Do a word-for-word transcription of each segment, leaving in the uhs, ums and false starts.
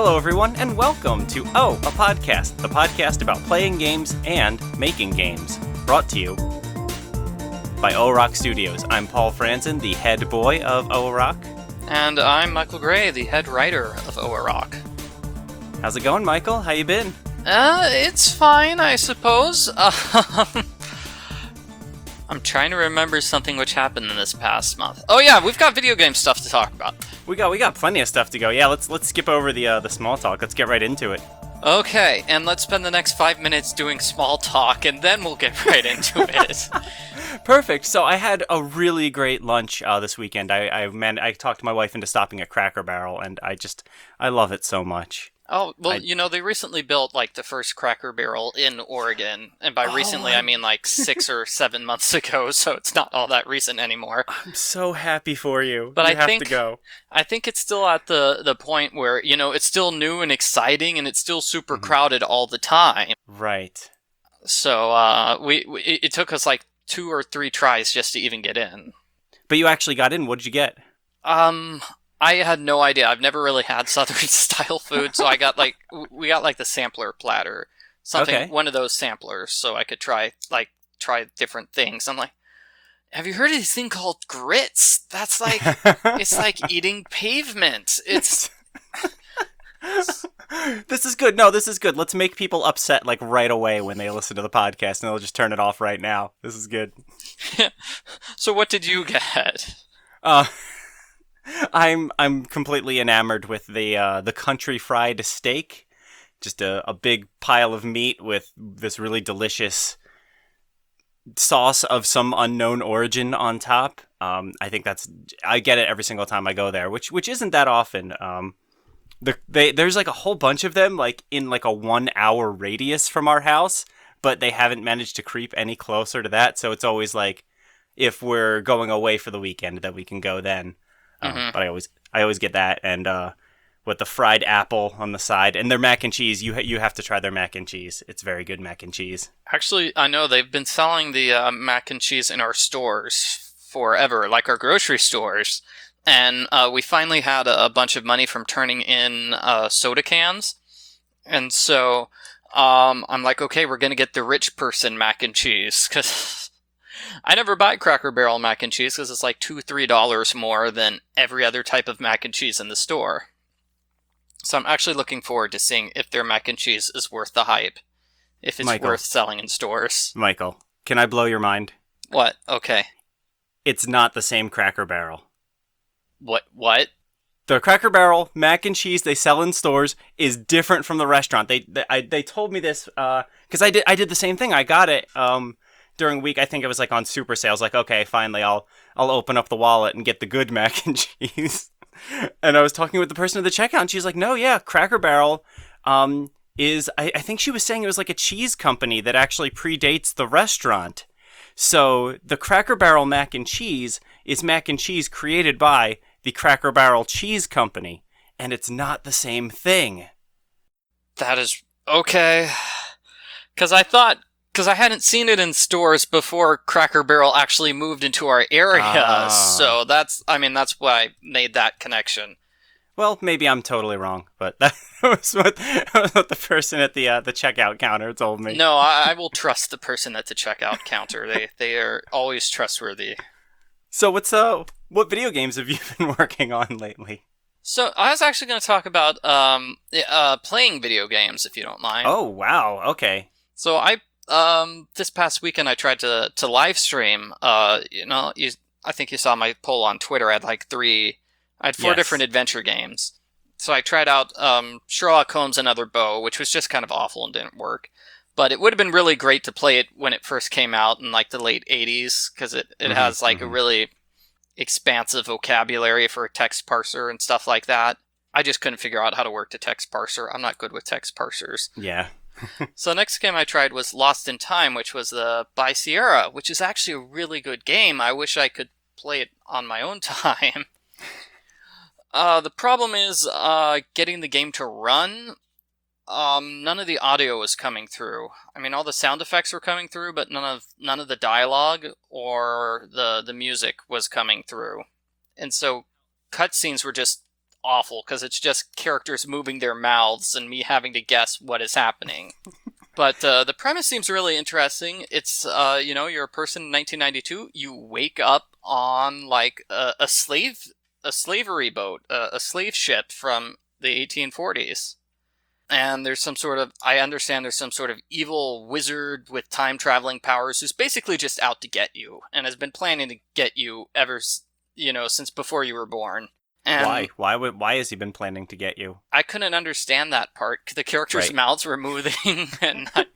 Hello, everyone, and welcome to Oh, a Podcast, the podcast about playing games and making games. Brought to you by O-Rock Studios. I'm Paul Franzen, the head boy of O-Rock. And I'm Michael Gray, the head writer of O-Rock. How's it going, Michael? How you been? Uh, it's fine, I suppose. Um, I'm trying to remember something which happened in this past month. Oh yeah, we've got video game stuff to talk about. We got we got plenty of stuff to go. Yeah, let's let's skip over the uh, the small talk. Let's get right into it. Okay, and let's spend the next five minutes doing small talk, and then we'll get right into it. Perfect. So I had a really great lunch uh, this weekend. I I man, I talked my wife into stopping at Cracker Barrel, and I just I love it so much. Oh, well, I... you know, they recently built, like, the first Cracker Barrel in Oregon. And by oh, recently, I mean, like, six or seven months ago, so it's not all that recent anymore. I'm so happy for you. But you I have think, to go. I think it's still at the, the point where, you know, it's still new and exciting, and it's still super Mm-hmm. crowded all the time. Right. So, uh, we, we it took us, like, two or three tries just to even get in. But you actually got in. What did you get? Um... I had no idea. I've never really had Southern-style food, so I got, like, we got, like, the sampler platter. Something, Okay. one of those samplers, so I could try, like, try different things. I'm like, have you heard of this thing called grits? That's like, it's like eating pavement. It's... This is good. No, this is good. Let's make people upset, like, right away when they listen to the podcast, and they'll just turn it off right now. This is good. So what did you get? Uh... I'm I'm completely enamored with the uh, the country fried steak, just a, a big pile of meat with this really delicious sauce of some unknown origin on top. Um, I think that's I get it every single time I go there, which which isn't that often. Um, the they there's like a whole bunch of them like in like a one hour radius from our house, but they haven't managed to creep any closer to that. So it's always like if we're going away for the weekend that we can go then. Um, Mm-hmm. But I always, I always get that, and uh, with the fried apple on the side, and their mac and cheese. You ha- you have to try their mac and cheese. It's very good mac and cheese. Actually, I know they've been selling the uh, mac and cheese in our stores forever, like our grocery stores. And uh, we finally had a, a bunch of money from turning in uh, soda cans. And so um, I'm like, okay, we're going to get the rich person mac and cheese, because I never buy Cracker Barrel mac and cheese because it's like two, three dollars more than every other type of mac and cheese in the store. So I'm actually looking forward to seeing if their mac and cheese is worth the hype, if it's Michael. worth selling in stores. Michael, can I blow your mind? What? Okay. It's not the same Cracker Barrel. What? What? The Cracker Barrel mac and cheese they sell in stores is different from the restaurant. They they, I, they told me this because uh, I did I did the same thing. I got it. Um, During week, I think it was like on super sales. Like, okay, finally, I'll I'll open up the wallet and get the good mac and cheese. And I was talking with the person at the checkout, and she's like, "No, yeah, Cracker Barrel um, is. I, I think she was saying it was like a cheese company that actually predates the restaurant. So the Cracker Barrel mac and cheese is mac and cheese created by the Cracker Barrel Cheese Company, and it's not the same thing." That is okay. Because I thought. Because I hadn't seen it in stores before Cracker Barrel actually moved into our area, Ah. so that's, I mean, that's why I made that connection. Well, maybe I'm totally wrong, but that was what, what the person at the uh, the checkout counter told me. No, I, I will trust the person at the checkout counter. They they are always trustworthy. So what's uh what video games have you been working on lately? So I was actually going to talk about um uh playing video games, if you don't mind. Oh wow, okay. So I um this past weekend I tried to to live stream. Uh, you know, you I think you saw my poll on Twitter. I had like three. I had four Yes. different adventure games. So I tried out um, Sherlock Holmes Another Bow, which was just kind of awful and didn't work. But it would have been really great to play it when it first came out in like the late eighties, because it, it Mhm, has like mhm. a really expansive vocabulary for a text parser and stuff like that. I just couldn't figure out how to work the text parser. I'm not good with text parsers. Yeah. So the next game I tried was Lost in Time, which was the by Sierra, which is actually a really good game. I wish I could play it on my own time. Uh, the problem is uh, getting the game to run. Um, none of the audio was coming through. I mean, all the sound effects were coming through, but none of none of the dialogue or the the music was coming through. And so cutscenes were just awful because it's just characters moving their mouths and me having to guess what is happening. But uh, the premise seems really interesting. It's, uh, you know, you're a person in nineteen ninety-two. You wake up on like a, a slave, a slavery boat, a, a slave ship from the eighteen forties. And there's some sort of, I understand there's some sort of evil wizard with time-traveling powers who's basically just out to get you and has been planning to get you ever, you know, since before you were born. And why? Why would? Why has he been planning to get you? I couldn't understand that part. The characters' Right. mouths were moving, and I,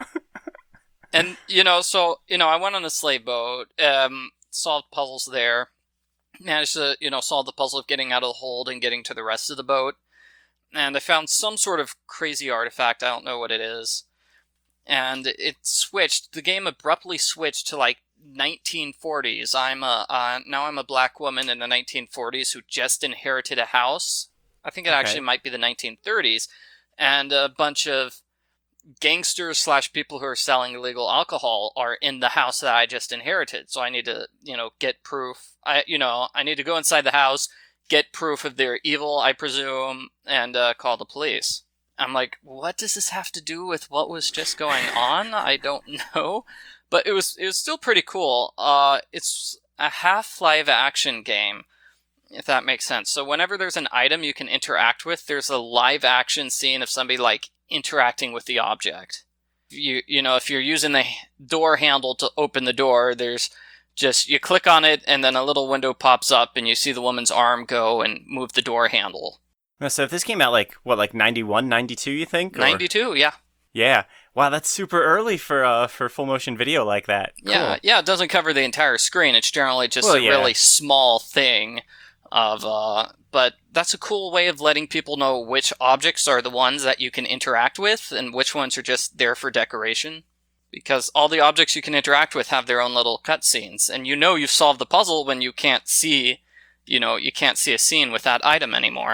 and you know, so you know, I went on a slave boat, um, solved puzzles there, managed to you know solve the puzzle of getting out of the hold and getting to the rest of the boat. And I found some sort of crazy artifact, I don't know what it is. And it switched, the game abruptly switched to like nineteen forties. I'm a, uh, now I'm a black woman in the nineteen forties who just inherited a house. I think it Okay. actually might be the nineteen thirties. And a bunch of gangsters slash people who are selling illegal alcohol are in the house that I just inherited. So I need to, you know, get proof. I, you know, I need to go inside the house, get proof of their evil, I presume, and uh, call the police. I'm like, what does this have to do with what was just going on? I don't know. But it was it was still pretty cool. Uh, it's a half live action game, if that makes sense. So whenever there's an item you can interact with, there's a live action scene of somebody like interacting with the object. You you know, if you're using the door handle to open the door, there's just, you click on it, and then a little window pops up, and you see the woman's arm go and move the door handle. So if this came out like, what, like ninety-one, ninety-two, you think? Or- ninety-two, yeah. Yeah. Wow, that's super early for uh for full motion video like that. Cool. Yeah, yeah, it doesn't cover the entire screen. It's generally just Well, a yeah. really small thing of, uh, but that's a cool way of letting people know which objects are the ones that you can interact with, and which ones are just there for decoration. Because all the objects you can interact with have their own little cutscenes, and you know you've solved the puzzle when you can't see, you know, you can't see a scene with that item anymore.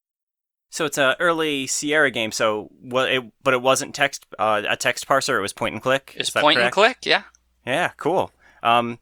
So it's a early Sierra game. So what? It, but it wasn't text uh, a text parser. It was point and click. It's Is that point and correct? click, yeah. Yeah, cool. Um,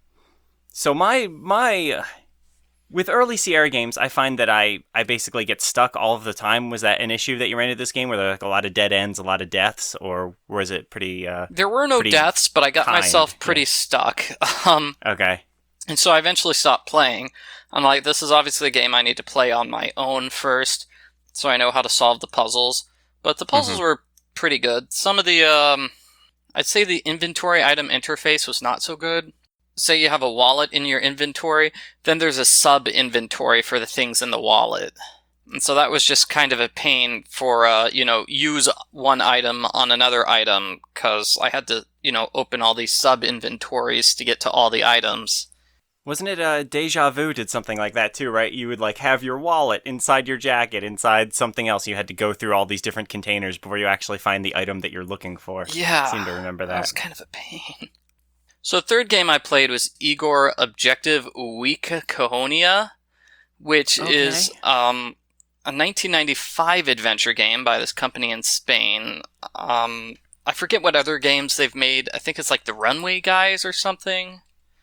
so my my uh, with early Sierra games, I find that I I basically get stuck all of the time. Was that an issue that you ran into this game? Were there like a lot of dead ends, a lot of deaths, or was it pretty? Uh, There were no pretty deaths, but I got kind, myself pretty yeah. stuck. Um, okay. and so I eventually stopped playing. I'm like, this is obviously a game I need to play on my own first, so I know how to solve the puzzles. But the puzzles Mhm. were pretty good. Some of the, um, I'd say the inventory item interface was not so good. Say you have a wallet in your inventory, then there's a sub-inventory for the things in the wallet. And so that was just kind of a pain for, uh, you know, use one item on another item, because I had to, you know, open all these sub-inventories to get to all the items. Wasn't it uh, Deja Vu did something like that too, right? You would like have your wallet inside your jacket, inside something else. You had to go through all these different containers before you actually find the item that you're looking for. Yeah. I seem to remember That that. was kind of a pain. So the third game I played was Igor Objective Week Cahonia, which Okay. is um, a nineteen ninety-five adventure game by this company in Spain. Um, I forget what other games they've made. I think it's like the Runway Guys or something.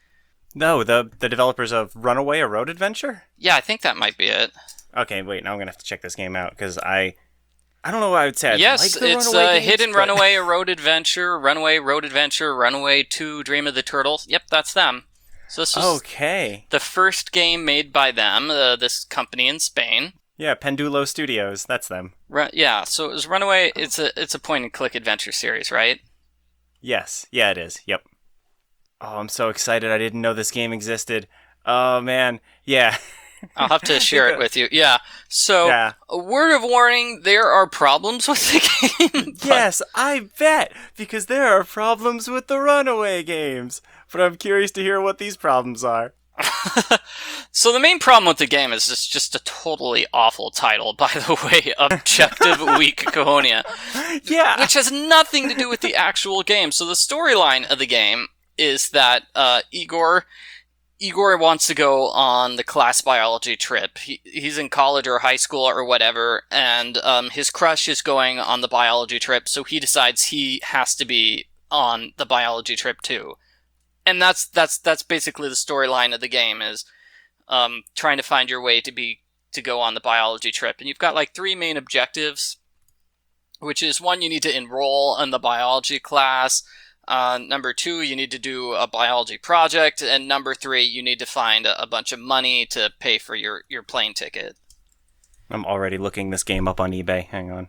No, the the developers of Runaway, a road adventure. Yeah, I think that might be it. Okay, wait. Now I'm gonna have to check this game out because I, I don't know what I would say. I yes, like the it's Runaway uh, games, Hidden but- Runaway, a road adventure, Runaway, road adventure, Runaway two, Dream of the Turtle. Yep, that's them. So this was Okay. the first game made by them, uh, this company in Spain. Yeah, Pendulo Studios. That's them. Ru- yeah, so it was Runaway. It's a it's a point and click adventure series, right? Yes. Yeah, it is. Yep. Oh, I'm so excited. I didn't know this game existed. Oh man. Yeah. I'll have to share it with you. Yeah. So, Yeah. a word of warning: there are problems with the game. but- Yes, I bet, because there are problems with the Runaway games. But I'm curious to hear what these problems are. So the main problem with the game is it's just a totally awful title, by the way, Objective Week Cahonia, Yeah. which has nothing to do with the actual game. So the storyline of the game is that uh, Igor Igor wants to go on the class biology trip. He, he's in college or high school or whatever, and um, his crush is going on the biology trip, so he decides he has to be on the biology trip too. And that's that's that's basically the storyline of the game, is um, trying to find your way to be to go on the biology trip. And you've got like three main objectives, which is one, you need to enroll in the biology class. Uh, number two, you need to do a biology project. And number three, you need to find a, a bunch of money to pay for your, your plane ticket. I'm already looking this game up on eBay. Hang on.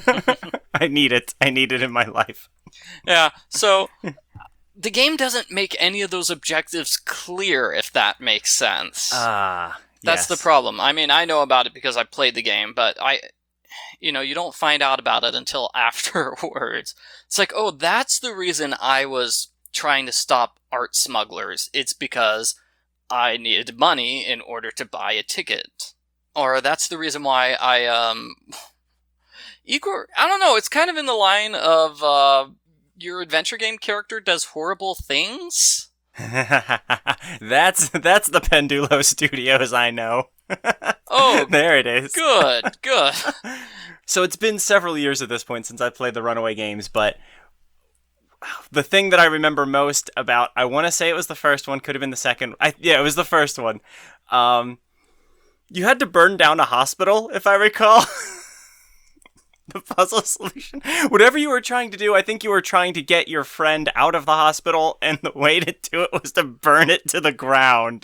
I need it. I need it in my life. Yeah, so the game doesn't make any of those objectives clear, if that makes sense. Ah, That's yes. the problem. I mean, I know about it because I played the game, but I, you know, you don't find out about it until afterwards. It's like, oh, that's the reason I was trying to stop art smugglers. It's because I needed money in order to buy a ticket. Or that's the reason why I, um... Igor, I don't know, it's kind of in the line of, uh, your adventure game character does horrible things? that's that's the Pendulo Studios I know. Oh, there it is. Good, good. So it's been several years at this point since I played the Runaway games, but the thing that I remember most about, I want to say it was the first one, could have been the second. I, yeah, it was the first one. Um... You had to burn down a hospital, if I recall. The puzzle solution. Whatever you were trying to do, I think you were trying to get your friend out of the hospital, and the way to do it was to burn it to the ground.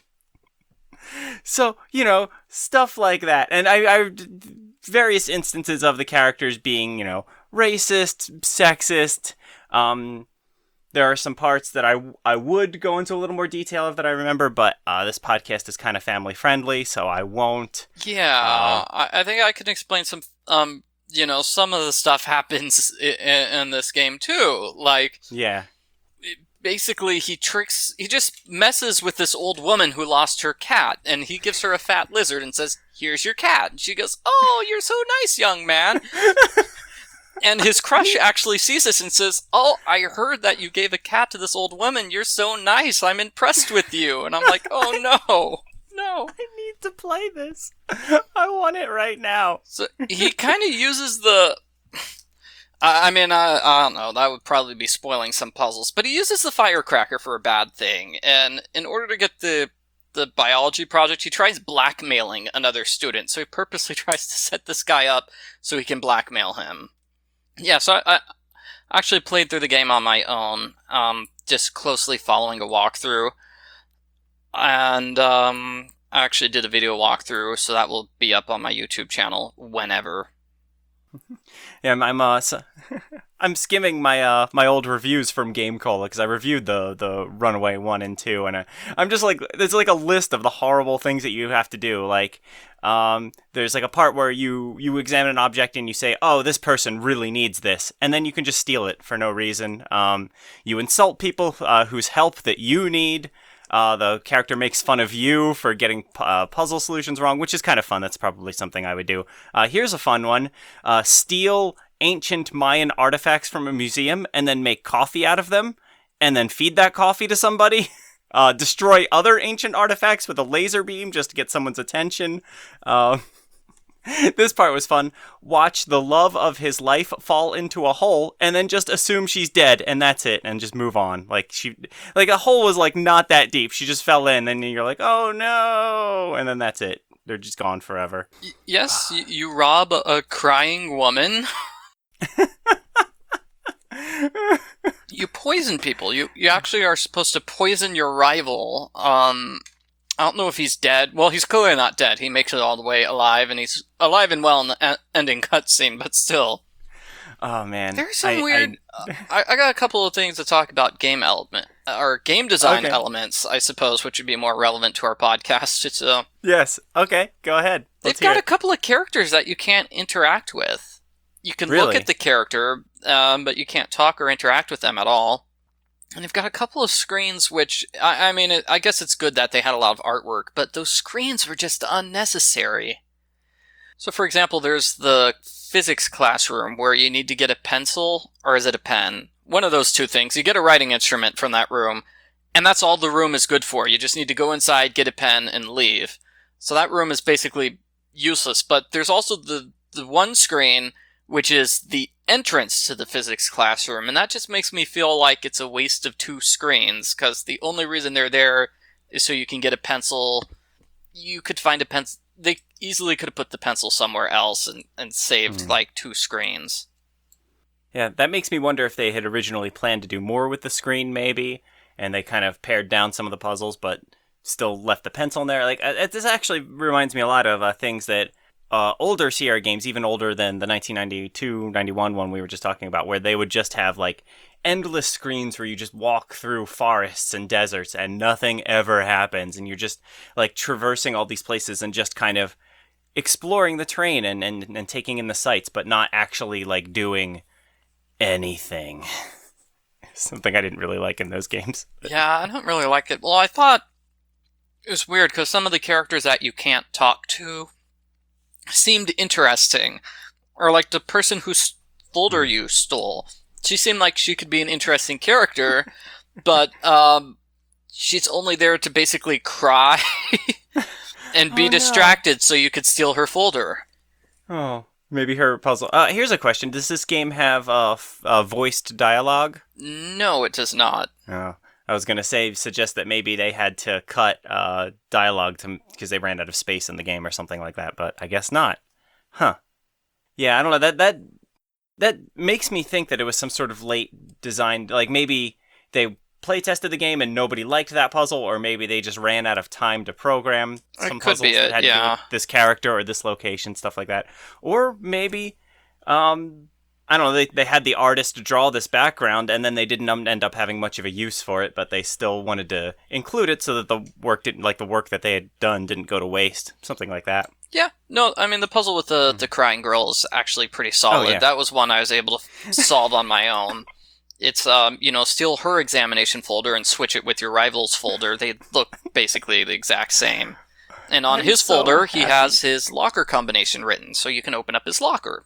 So, you know, stuff like that. And I, I various instances of the characters being, you know, racist, sexist, um... There are some parts that I, I would go into a little more detail of that I remember, but uh, this podcast is kind of family friendly, so I won't. Yeah, uh, I, I think I can explain some, um, you know, some of the stuff happens in, in this game too. Like, yeah. Basically, he tricks, he just messes with this old woman who lost her cat, and he gives her a fat lizard and says, "Here's your cat." And she goes, "Oh, you're so nice, young man." And his crush actually sees this and says, "Oh, I heard that you gave a cat to this old woman. You're so nice. I'm impressed with you." And I'm like, oh no, no. I need to play this. I want it right now. So he kind of uses the... I, I mean, I, I don't know. That would probably be spoiling some puzzles. But he uses the firecracker for a bad thing. And in order to get the... the biology project, he tries blackmailing another student. So he purposely tries to set this guy up so he can blackmail him. Yeah, so I, I actually played through the game on my own, um, just closely following a walkthrough. And um, I actually did a video walkthrough, so that will be up on my YouTube channel whenever. Yeah, I'm I'm, uh, so I'm skimming my uh my old reviews from Game Cola because I reviewed the the Runaway one and two, and I, I'm just like, there's like a list of the horrible things that you have to do. Like, um, there's like a part where you you examine an object and you say, "Oh, this person really needs this," and then you can just steal it for no reason. Um, you insult people uh, whose help that you need. Uh, the character makes fun of you for getting uh, puzzle solutions wrong, which is kind of fun. That's probably something I would do. Uh, here's a fun one. Uh, steal ancient Mayan artifacts from a museum and then make coffee out of them and then feed that coffee to somebody. Uh, destroy other ancient artifacts with a laser beam just to get someone's attention. Uh, this part was fun. Watch the love of his life fall into a hole and then just assume she's dead and that's it and just move on. Like she, like a hole was like not that deep. She just fell in and you're like, oh no. And then that's it. They're just gone forever. Y- yes, y- you rob a, a crying woman. You poison people. You you actually are supposed to poison your rival. Um, I don't know if he's dead. Well, he's clearly not dead. He makes it all the way alive, and he's alive and well in the e- ending cutscene, but still. Oh, man. There's some I, weird... I... I, I got a couple of things to talk about game element, or game design okay. elements, I suppose, which would be more relevant to our podcast. It's, uh, yes. Okay, go ahead. Let's they've got hear a couple of characters that you can't interact with. You can Really? look at the character, um, but you can't talk or interact with them at all. And they've got a couple of screens which, I, I mean, it, I guess it's good that they had a lot of artwork, but those screens were just unnecessary. So, for example, there's the physics classroom where you need to get a pencil, or is it a pen? One of those two things. You get a writing instrument from that room, and that's all the room is good for. You just need to go inside, get a pen, and leave. So that room is basically useless, but there's also the, the one screen which is the entrance to the physics classroom, and that just makes me feel like it's a waste of two screens, because the only reason they're there is so you can get a pencil. You could find a pencil. they easily could have put the pencil somewhere else and, and saved Hmm. like two screens. Yeah, that makes me wonder if they had originally planned to do more with the screen, maybe, and they kind of pared down some of the puzzles, but still left the pencil in there. Like uh, this actually reminds me a lot of uh, things that uh, older Sierra games, even older than the nineteen ninety-two ninety-one one we were just talking about, where they would just have like endless screens where you just walk through forests and deserts and nothing ever happens, and you're just like traversing all these places and just kind of exploring the terrain and, and, and taking in the sights, but not actually like doing anything. Something I didn't really like in those games. Yeah, I don't really like it. Well, I thought it was weird because some of the characters that you can't talk to seemed interesting. Or like the person whose folder you stole. She seemed like she could be an interesting character, but um, she's only there to basically cry and be Oh, no. distracted so you could steal her folder. Oh, maybe her puzzle. Uh, here's a question: does this game have uh, f- uh voiced dialogue? No, it does not. Oh, I was gonna say suggest that maybe they had to cut uh dialogue to because they ran out of space in the game or something like that, but I guess not. Huh? Yeah, I don't know. That that that makes me think that it was some sort of late design. Like maybe they play tested the game and nobody liked that puzzle, or maybe they just ran out of time to program It some could puzzles be that it, had to do yeah. with this character or this location, stuff like that. Or maybe, um, I don't know. They they had the artist draw this background, and then they didn't um, end up having much of a use for it, but they still wanted to include it so that the work didn't like the work that they had done didn't go to waste. Something like that. Yeah, no, I mean, the puzzle with the, the crying girl is actually pretty solid. Oh, yeah. That was one I was able to solve on my own. It's, um, you know, steal her examination folder and switch it with your rival's folder. They look basically the exact same. And on I'm his so folder, he happy. has his locker combination written, so you can open up his locker.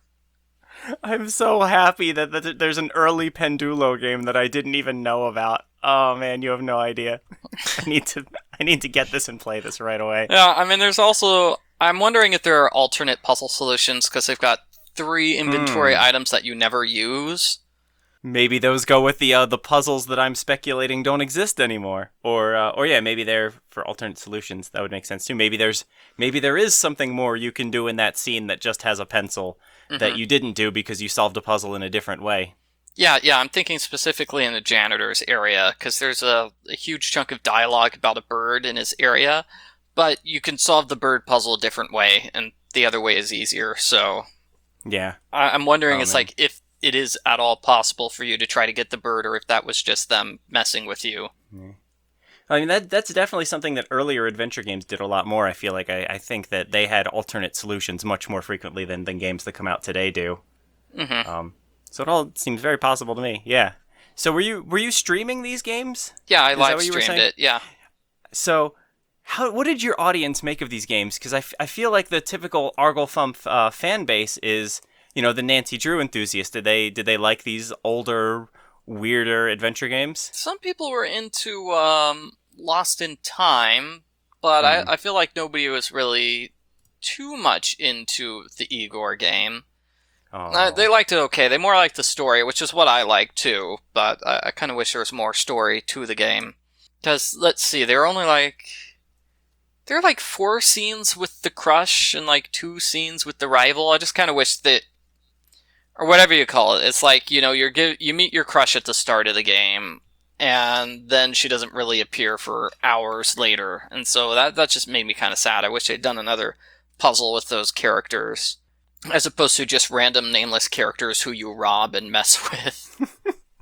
I'm so happy that, that there's an early Pendulo game that I didn't even know about. Oh man, you have no idea. I need to I need to get this and play this right away. Yeah, I mean, there's also... I'm wondering if there are alternate puzzle solutions, because they've got three inventory Hmm. items that you never use. Maybe those go with the uh, the puzzles that I'm speculating don't exist anymore, or uh, or yeah, maybe they're for alternate solutions. That would make sense too. Maybe there's maybe there is something more you can do in that scene that just has a pencil that Mhm. you didn't do because you solved a puzzle in a different way. Yeah, yeah, I'm thinking specifically in the janitor's area, because there's a, a huge chunk of dialogue about a bird in his area, but you can solve the bird puzzle a different way, and the other way is easier, so Yeah. I- I'm wondering Oh, it's man. like if it is at all possible for you to try to get the bird, or if that was just them messing with you. I mean that that's definitely something that earlier adventure games did a lot more. I feel like I, I think that they had alternate solutions much more frequently than, than games that come out today do. hmm Um, so it all seems very possible to me. Yeah. So were you were you streaming these games? Yeah, I Is that live what you were streamed saying? it, yeah. So how what did your audience make of these games? Because I, f- I feel like the typical Argle Thump uh, fan base is you know the Nancy Drew enthusiast. Did they did they like these older, weirder adventure games? Some people were into um, Lost in Time, but Mhm. I, I feel like nobody was really too much into the Igor game. Oh. Uh, they liked it okay. They more liked the story, which is what I like too. But I, I kind of wish there was more story to the game. Because let's see, there are only like there are like four scenes with the crush and like two scenes with the rival. I just kind of wish that, or whatever you call it. It's like you know you're give, you meet your crush at the start of the game, and then she doesn't really appear for hours later, and so that that just made me kind of sad. I wish they'd done another puzzle with those characters, as opposed to just random nameless characters who you rob and mess with.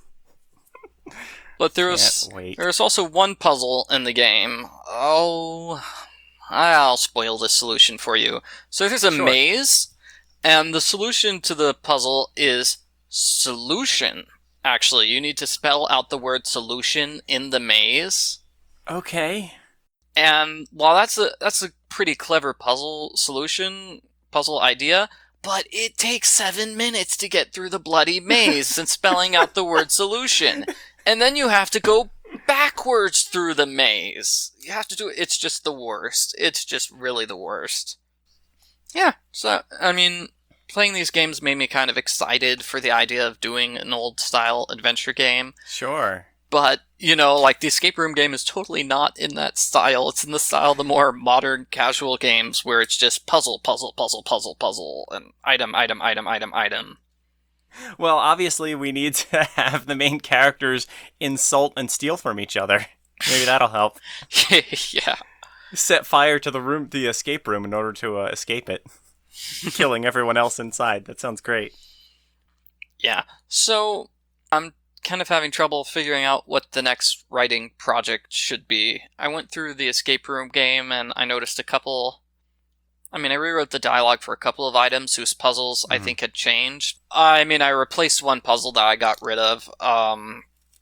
But there's Can't wait. there's also one puzzle in the game. Oh, I'll spoil the solution for you. So there's a Sure. maze, and the solution to the puzzle is solution. Actually, you need to spell out the word solution in the maze. Okay. And while that's a that's a pretty clever puzzle solution, puzzle idea, but it takes seven minutes to get through the bloody maze and spelling out the word solution. And then you have to go backwards through the maze. You have to do it. It's just the worst. It's just really the worst. Yeah, so, I mean, playing these games made me kind of excited for the idea of doing an old style adventure game. Sure. But, you know, like, the escape room game is totally not in that style. It's in the style of the more modern, casual games where it's just puzzle, puzzle, puzzle, puzzle, puzzle, and item, item, item, item, item. Well, obviously, we need to have the main characters insult and steal from each other. Maybe that'll help. Yeah. Set fire to the room, the escape room, in order to uh, escape it, killing everyone else inside. That sounds great. Yeah. So, I'm kind of having trouble figuring out what the next writing project should be. I went through the escape room game and I noticed a couple... I mean, I rewrote the dialogue for a couple of items whose puzzles mm-hmm. I think had changed. I mean, I replaced one puzzle that I got rid of. Um,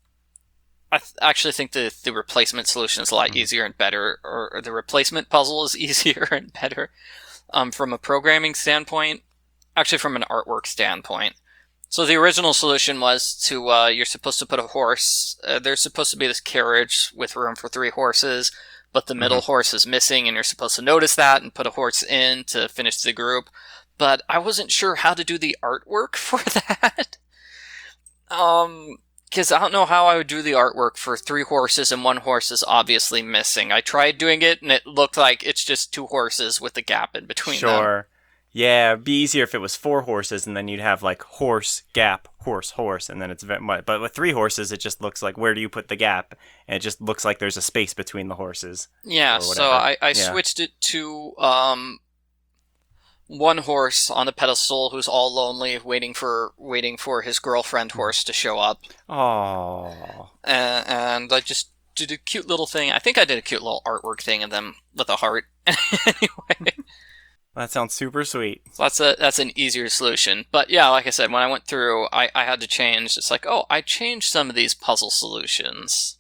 I th- actually think the, the replacement solution is a lot mm-hmm. easier and better, or, or the replacement puzzle is easier and better um, from a programming standpoint, actually from an artwork standpoint. So the original solution was to, uh, you're supposed to put a horse, uh, there's supposed to be this carriage with room for three horses, but the middle mm-hmm. horse is missing, and you're supposed to notice that and put a horse in to finish the group. But I wasn't sure how to do the artwork for that. um, because I don't know how I would do the artwork for three horses and one horse is obviously missing. I tried doing it, and it looked like it's just two horses with a gap in between sure. them. Sure. Yeah, it'd be easier if it was four horses, and then you'd have, like, horse, gap, horse, horse, and then it's... But with three horses, it just looks like, where do you put the gap? And it just looks like there's a space between the horses. Yeah, so I, I yeah. switched it to um, one horse on a pedestal who's all lonely, waiting for waiting for his girlfriend horse to show up. Aww. And, and I just did a cute little thing. I think I did a cute little artwork thing of them with a heart. Anyway... That sounds super sweet. So that's a that's an easier solution. But yeah, like I said, when I went through, I, I had to change. It's like, oh, I changed some of these puzzle solutions.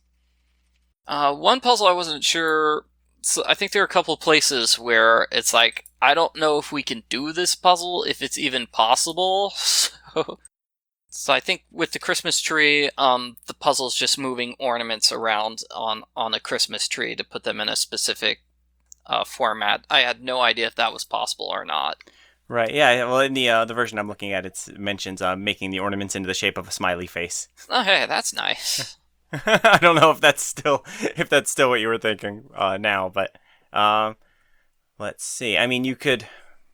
Uh, one puzzle I wasn't sure... So I think there are a couple places where it's like, I don't know if we can do this puzzle, if it's even possible. So, so I think with the Christmas tree, um, the puzzle's just moving ornaments around on, on a Christmas tree to put them in a specific Uh, format. I had no idea if that was possible or not. Right, yeah, well, in the uh, the version I'm looking at, it's, it mentions uh, making the ornaments into the shape of a smiley face. Oh, hey, that's nice. I don't know if that's still if that's still what you were thinking uh, now, but um, let's see. I mean, you could,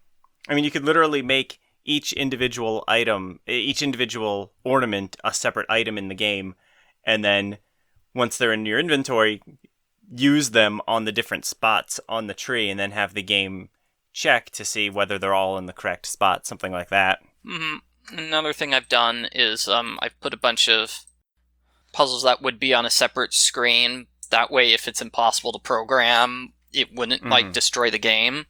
I mean, you could literally make each individual item, each individual ornament, a separate item in the game, and then once they're in your inventory, use them on the different spots on the tree, and then have the game check to see whether they're all in the correct spot, something like that. Mm-hmm. Another thing I've done is um, I've put a bunch of puzzles that would be on a separate screen. That way, if it's impossible to program, it wouldn't mm-hmm. like destroy the game.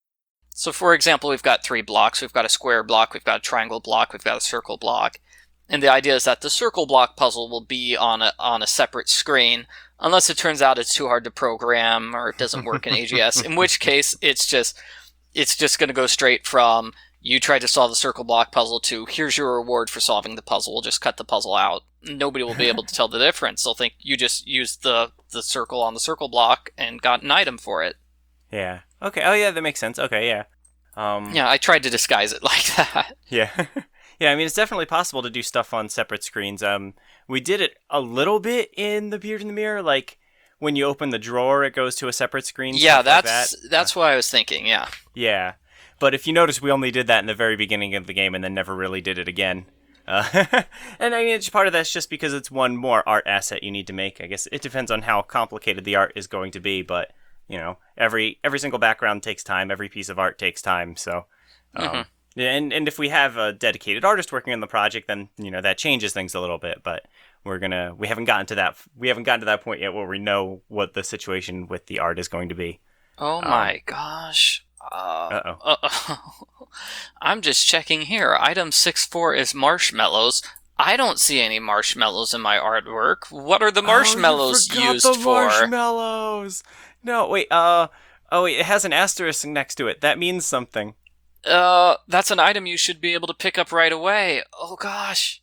So, for example, we've got three blocks. We've got a square block, we've got a triangle block, we've got a circle block. And the idea is that the circle block puzzle will be on a on a separate screen, unless it turns out it's too hard to program or it doesn't work in A G S, in which case it's just it's just going to go straight from you tried to solve the circle block puzzle to here's your reward for solving the puzzle. We'll just cut the puzzle out. Nobody will be able to tell the difference. They'll think you just used the, the circle on the circle block and got an item for it. Yeah. Okay. Oh, yeah, that makes sense. Okay, yeah. Um, yeah, I tried to disguise it like that. Yeah. Yeah, I mean, it's definitely possible to do stuff on separate screens. Um, we did it a little bit in The Beard in the Mirror, like when you open the drawer, it goes to a separate screen. Yeah, that's like that. that's uh, what I was thinking, yeah. Yeah, but if you notice, we only did that in the very beginning of the game and then never really did it again. Uh, and I mean, it's, part of that's just because it's one more art asset you need to make. I guess it depends on how complicated the art is going to be, but, you know, every every single background takes time, every piece of art takes time, so... Um, mm-hmm. And and if we have a dedicated artist working on the project, then, you know, that changes things a little bit. But we're gonna we haven't gotten to that we haven't gotten to that point yet where we know what the situation with the art is going to be. Oh my um, gosh! Uh, uh-oh. Uh-oh. I'm just checking here. Item six four is marshmallows. I don't see any marshmallows in my artwork. What are the marshmallows oh, you forgot used the for? Marshmallows. No, wait. Uh oh, wait, it has an asterisk next to it. That means something. Uh, that's an item you should be able to pick up right away. Oh gosh.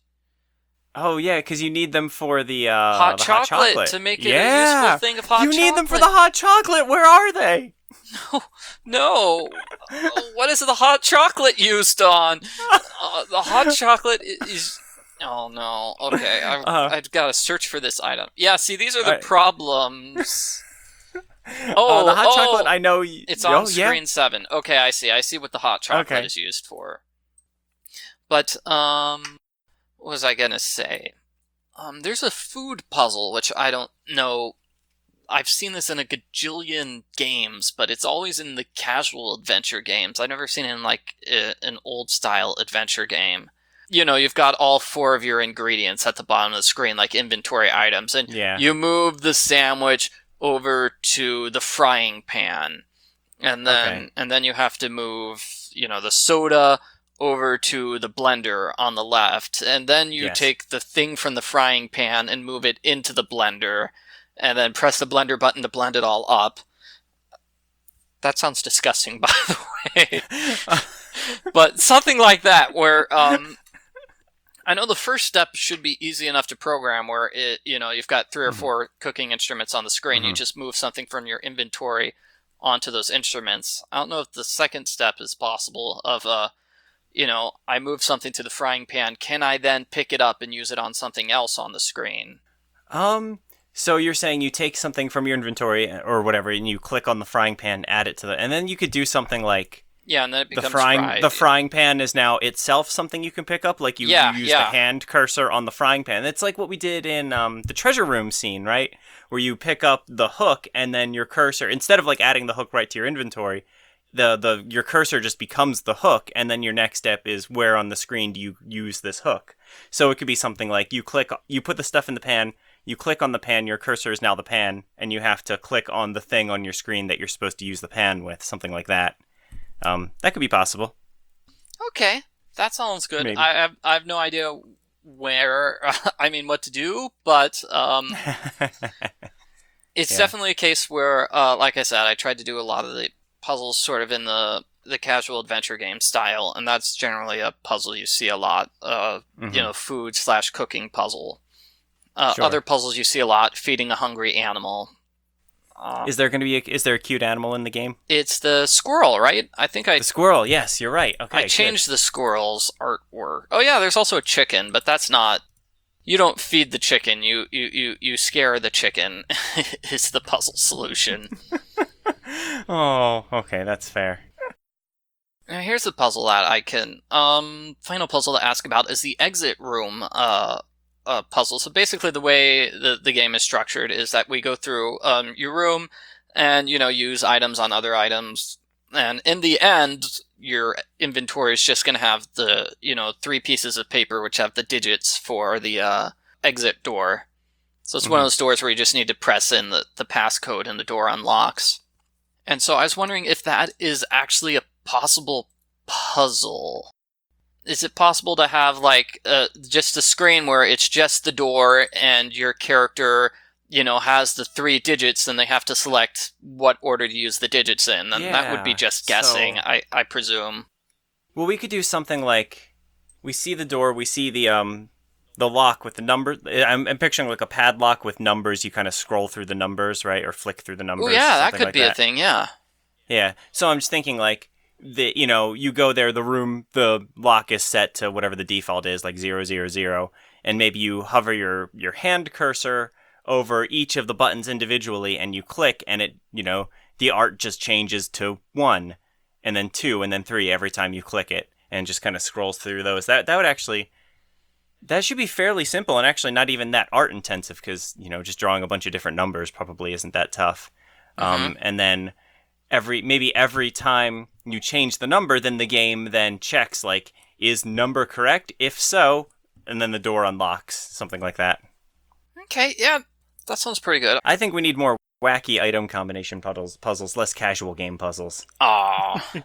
Oh yeah, because you need them for the, uh, hot, the chocolate, hot chocolate to make it yeah. a useful thing of hot you chocolate. You need them for the hot chocolate. Where are they? No, no. uh, what is the hot chocolate used on? Uh, the hot chocolate is Oh no. Okay, I've, Uh, I've got to search for this item. Yeah, see, these are the I, problems. uh, the Oh, hot chocolate. oh, I know. Y- it's on oh yeah. screen seven. Okay, I see. I see what the hot chocolate Okay. is used for. But um, what was I gonna say? Um, there's a food puzzle which I don't know. I've seen this in a gajillion games, but it's always in the casual adventure games. I've never seen it in like a, an old style adventure game. You know, you've got all four of your ingredients at the bottom of the screen, like inventory items, and Yeah. you move the sandwich over to the frying pan, and then Okay. and then you have to move, you know, the soda over to the blender on the left, and then you Yes. take the thing from the frying pan and move it into the blender, and then press the blender button to blend it all up. That sounds disgusting, by the way. But something like that, where um, I know the first step should be easy enough to program, where it, you know, you've got three or Mhm. four cooking instruments on the screen. You Mhm. just move something from your inventory onto those instruments. I don't know if the second step is possible. Of uh, you know, I move something to the frying pan. Can I then pick it up and use it on something else on the screen? Um. So you're saying you take something from your inventory or whatever, and you click on the frying pan, add it to the, and then you could do something like Yeah, and then it the becomes frying. fried. The frying pan is now itself something you can pick up. Like you, Yeah, you use the yeah. hand cursor on the frying pan. It's like what we did in um the treasure room scene, right? Where you pick up the hook and then your cursor, instead of like adding the hook right to your inventory, the the your cursor just becomes the hook, and then your next step is where on the screen do you use this hook. So it could be something like you click, you put the stuff in the pan, you click on the pan, your cursor is now the pan, and you have to click on the thing on your screen that you're supposed to use the pan with, something like that. Um, that could be possible, Okay, that sounds good. maybe. I have I have no idea where I mean what to do, but um, it's Yeah. definitely a case where, uh, like I said, I tried to do a lot of the puzzles sort of in the the casual adventure game style, and that's generally a puzzle you see a lot. Uh, Mhm. you know, food slash cooking puzzle. Uh, Sure. Other puzzles you see a lot: feeding a hungry animal. Uh, Is there going to be a, is there a cute animal in the game? it's the squirrel, right? I think I The squirrel. Yes, you're right. Okay, I good. changed the squirrel's artwork. Oh yeah, there's also a chicken, but that's not. You don't feed the chicken. You you you, you scare the chicken. Is the puzzle solution. Oh, okay, that's fair. Now here's the puzzle that I can. Um, final puzzle to ask about is the exit room. Uh. Uh, puzzle. So basically, the way the, the game is structured is that we go through um, your room, and you know use items on other items, and in the end, your inventory is just going to have the you know three pieces of paper which have the digits for the uh, exit door. So it's mm-hmm. one of those doors where you just need to press in the the passcode and the door unlocks. And so I was wondering if that is actually a possible puzzle. Is it possible to have like uh, just a screen where it's just the door and your character, you know, has the three digits and they have to select what order to use the digits in? And yeah, that would be just guessing, so, I, I presume. Well, we could do something like we see the door, we see the um the lock with the number. I'm, I'm picturing like a padlock with numbers. You kind of scroll through the numbers, right, or flick through the numbers. Oh yeah, that could like be that. a thing. Yeah. Yeah. So I'm just thinking like. The you know you go there, the room, the lock is set to whatever the default is, like zero zero zero, and maybe you hover your your hand cursor over each of the buttons individually, and you click, and it you know the art just changes to one, and then two, and then three every time you click it, and just kind of scrolls through those. That that would actually that should be fairly simple, and actually not even that art intensive, because you know just drawing a bunch of different numbers probably isn't that tough. Mm-hmm. Um, and then. Every maybe every time you change the number, then the game then checks like, is number correct? If so, and then the door unlocks, something like that. Okay, yeah, that sounds pretty good. I think we need more wacky item combination puzzles, puzzles, less casual game puzzles. Aww.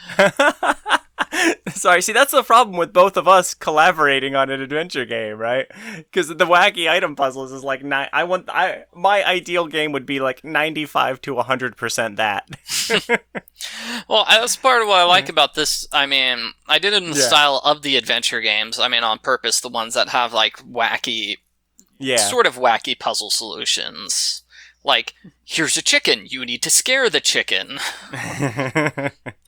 Sorry, see, that's the problem with both of us collaborating on an adventure game, right? Because the wacky item puzzles is like, ni- I want, I my ideal game would be like ninety-five to one hundred percent that. Well, that's part of what I like yeah. about this. I mean, I did it in the yeah. style of the adventure games. I mean, on purpose, the ones that have like wacky, yeah, sort of wacky puzzle solutions. Like, here's a chicken. You need to scare the chicken.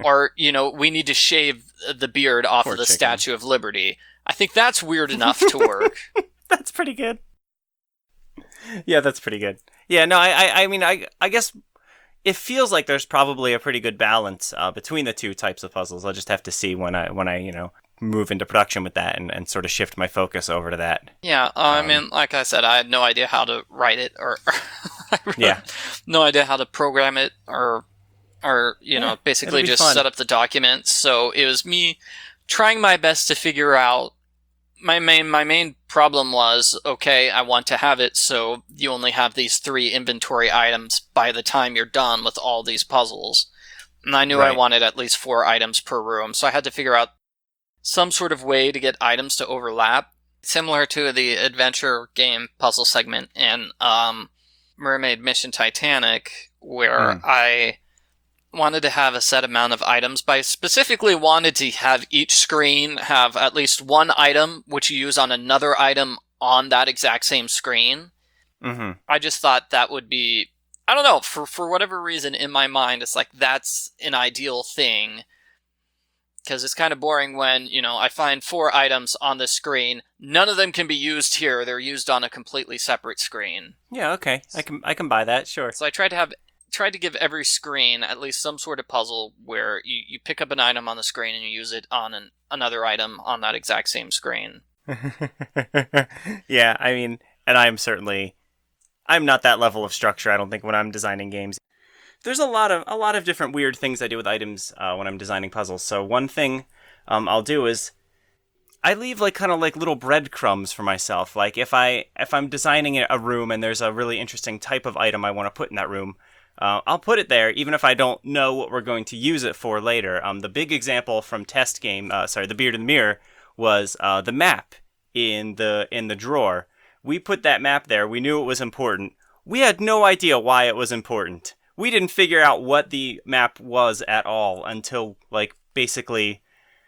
or, you know, we need to shave the beard off Poor of the chicken. Statue of Liberty. I think that's weird enough to work. That's pretty good. Yeah, that's pretty good. Yeah, no, I, I, I mean, I, I guess it feels like there's probably a pretty good balance uh, between the two types of puzzles. I'll just have to see when I, when I, you know, move into production with that and, and sort of shift my focus over to that. Yeah, uh, I Um, mean, like I said, I had no idea how to write it, or, or I really Yeah. no idea how to program it, or, or you know, Yeah, basically it'll be just fun. set up the documents. So it was me trying my best to figure out. My main my main problem was, okay, I want to have it so you only have these three inventory items by the time you're done with all these puzzles. And I knew I Right. wanted at least four items per room, so I had to figure out some sort of way to get items to overlap, similar to the adventure game puzzle segment in um, Mermaid Mission Titanic, where Mm. I wanted to have a set amount of items, but I specifically wanted to have each screen have at least one item which you use on another item on that exact same screen. Mm-hmm. I just thought that would be, I don't know, for, for whatever reason in my mind, it's like that's an ideal thing. Because it's kind of boring when, you know, I find four items on the screen. None of them can be used here. They're used on a completely separate screen. Yeah, okay. I can I can buy that, sure. So I tried to have tried to give every screen at least some sort of puzzle where you, you pick up an item on the screen and you use it on an, another item on that exact same screen. Yeah, I mean, and I'm certainly I'm not that level of structure, I don't think, when I'm designing games. There's a lot of a lot of different weird things I do with items uh, when I'm designing puzzles. So one thing um, I'll do is I leave like kind of like little breadcrumbs for myself. Like if I if I'm designing a room and there's a really interesting type of item I want to put in that room, uh, I'll put it there even if I don't know what we're going to use it for later. Um, the big example from test game, uh, sorry, the Beard in the Mirror, was uh, the map in the in the drawer. We put that map there. We knew it was important. We had no idea why it was important. We didn't figure out what the map was at all until like basically